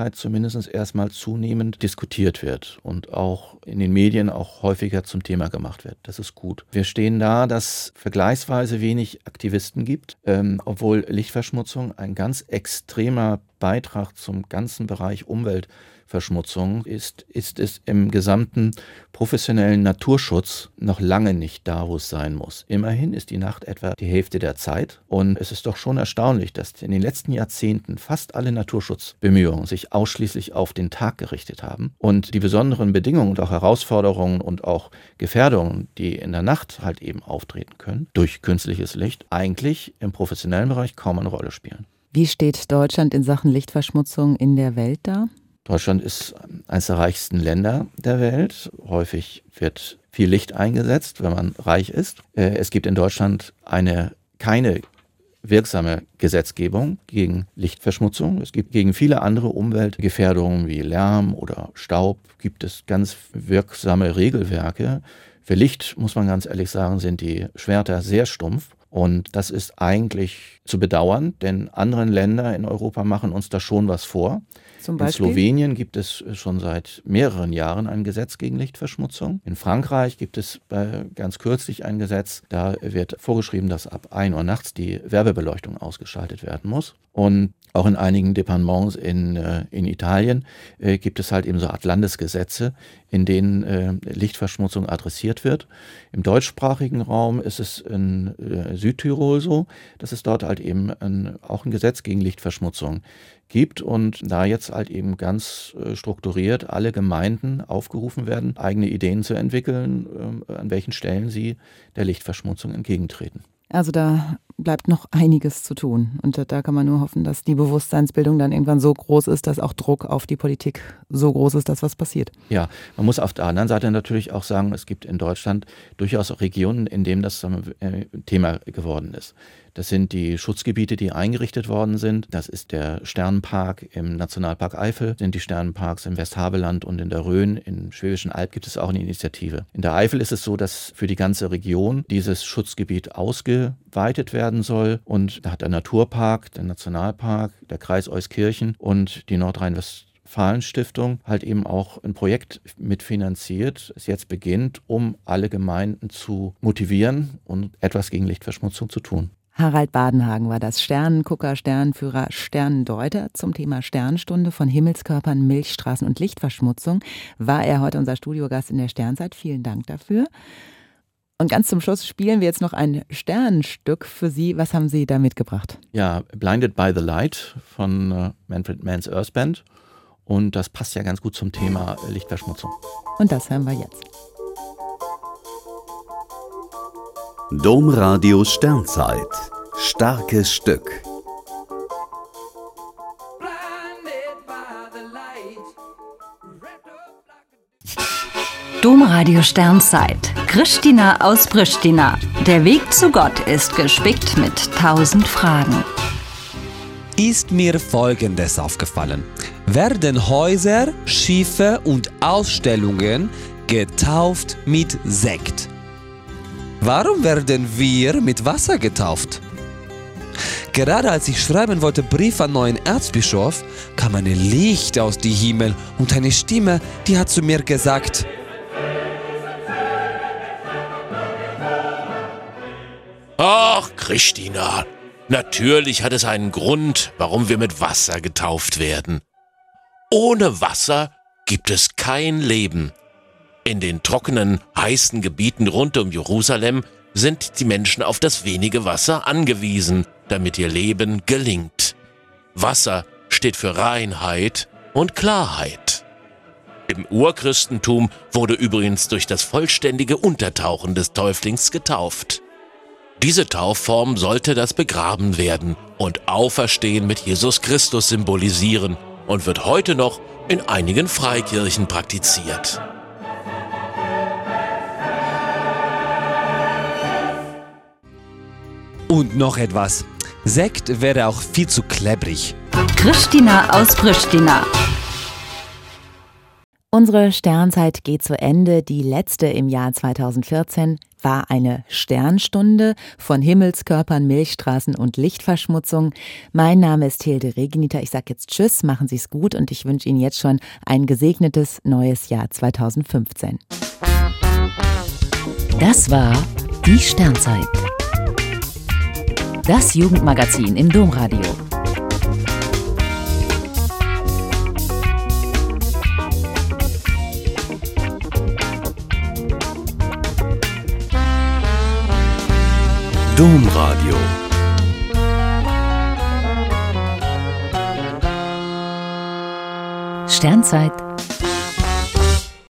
S5: zumindest erstmal zunehmend diskutiert wird und auch in den Medien auch häufiger zum Thema gemacht wird. Das ist gut. Wir stehen da, dass es vergleichsweise wenig Aktivisten gibt, ähm, obwohl Lichtverschmutzung ein ganz extremer Beitrag zum ganzen Bereich Umweltverschmutzung ist, ist es im gesamten professionellen Naturschutz noch lange nicht da, wo es sein muss. Immerhin ist die Nacht etwa die Hälfte der Zeit und es ist doch schon erstaunlich, dass in den letzten Jahrzehnten fast alle Naturschutzbemühungen sich ausschließlich auf den Tag gerichtet haben und die besonderen Bedingungen und auch Herausforderungen und auch Gefährdungen, die in der Nacht halt eben auftreten können, durch künstliches Licht, eigentlich im professionellen Bereich kaum eine Rolle spielen.
S2: Wie steht Deutschland in Sachen Lichtverschmutzung in der Welt da?
S5: Deutschland ist eines der reichsten Länder der Welt. Häufig wird viel Licht eingesetzt, wenn man reich ist. Es gibt in Deutschland eine, keine wirksame Gesetzgebung gegen Lichtverschmutzung. Es gibt gegen viele andere Umweltgefährdungen wie Lärm oder Staub gibt es ganz wirksame Regelwerke. Für Licht, muss man ganz ehrlich sagen, sind die Schwerter sehr stumpf. Und das ist eigentlich zu bedauern, denn andere Länder in Europa machen uns da schon was vor.
S2: Zum Beispiel?
S5: In Slowenien gibt es schon seit mehreren Jahren ein Gesetz gegen Lichtverschmutzung. In Frankreich gibt es äh, ganz kürzlich ein Gesetz, da wird vorgeschrieben, dass ab ein Uhr nachts die Werbebeleuchtung ausgeschaltet werden muss. Und auch in einigen Departements in, äh, in Italien äh, gibt es halt eben so eine Art Landesgesetze, in denen äh, Lichtverschmutzung adressiert wird. Im deutschsprachigen Raum ist es in äh, Südtirol so, dass es dort halt eben ein, auch ein Gesetz gegen Lichtverschmutzung gibt und da jetzt halt eben ganz äh, strukturiert alle Gemeinden aufgerufen werden, eigene Ideen zu entwickeln, äh, an welchen Stellen sie der Lichtverschmutzung entgegentreten.
S2: Also da bleibt noch einiges zu tun. Und da kann man nur hoffen, dass die Bewusstseinsbildung dann irgendwann so groß ist, dass auch Druck auf die Politik so groß ist, dass was passiert.
S5: Ja, man muss auf der anderen Seite natürlich auch sagen, es gibt in Deutschland durchaus auch Regionen, in denen das äh, Thema geworden ist. Das sind die Schutzgebiete, die eingerichtet worden sind. Das ist der Sternenpark im Nationalpark Eifel, sind die Sternenparks im Westhaveland und in der Rhön. Im Schwäbischen Alb gibt es auch eine Initiative. In der Eifel ist es so, dass für die ganze Region dieses Schutzgebiet ausgeweitet werden soll. Und da hat der Naturpark, der Nationalpark, der Kreis Euskirchen und die Nordrhein-Westfalen-Stiftung halt eben auch ein Projekt mitfinanziert, das jetzt beginnt, um alle Gemeinden zu motivieren und etwas gegen Lichtverschmutzung zu tun.
S2: Harald Badenhagen war das Sternengucker, Sternenführer, Sternendeuter zum Thema Sternstunde von Himmelskörpern, Milchstraßen und Lichtverschmutzung. War er heute unser Studiogast in der Sternzeit. Vielen Dank dafür. Und ganz zum Schluss spielen wir jetzt noch ein Sternenstück für Sie. Was haben Sie da mitgebracht?
S5: Ja, Blinded by the Light von äh, Manfred Mann's Earth Band. Und das passt ja ganz gut zum Thema äh, Lichtverschmutzung.
S2: Und das hören wir jetzt.
S1: Domradio Sternzeit. Starkes Stück.
S6: Domradio Sternzeit. Christina aus Pristina. Der Weg zu Gott ist gespickt mit tausend Fragen.
S7: Ist mir Folgendes aufgefallen. Werden Häuser, Schiffe und Ausstellungen getauft mit Sekt? Warum werden wir mit Wasser getauft? Gerade als ich schreiben wollte Brief an neuen Erzbischof, kam ein Licht aus dem Himmel und eine Stimme, die hat zu mir gesagt:
S8: Ach, Christina, natürlich hat es einen Grund, warum wir mit Wasser getauft werden. Ohne Wasser gibt es kein Leben. In den trockenen, heißen Gebieten rund um Jerusalem sind die Menschen auf das wenige Wasser angewiesen, damit ihr Leben gelingt. Wasser steht für Reinheit und Klarheit. Im Urchristentum wurde übrigens durch das vollständige Untertauchen des Täuflings getauft. Diese Taufform sollte das Begrabenwerden und Auferstehen mit Jesus Christus symbolisieren und wird heute noch in einigen Freikirchen praktiziert.
S7: Und noch etwas. Sekt wäre auch viel zu klebrig.
S6: Christina aus Pristina.
S2: Unsere Sternzeit geht zu Ende. Die letzte im Jahr zweitausendvierzehn war eine Sternstunde von Himmelskörpern, Milchstraßen und Lichtverschmutzung. Mein Name ist Hilde Regeniter. Ich sage jetzt Tschüss, machen Sie es gut und ich wünsche Ihnen jetzt schon ein gesegnetes neues Jahr zweitausendfünfzehn.
S6: Das war die Sternzeit. Das Jugendmagazin im Domradio.
S1: Domradio.
S6: Sternzeit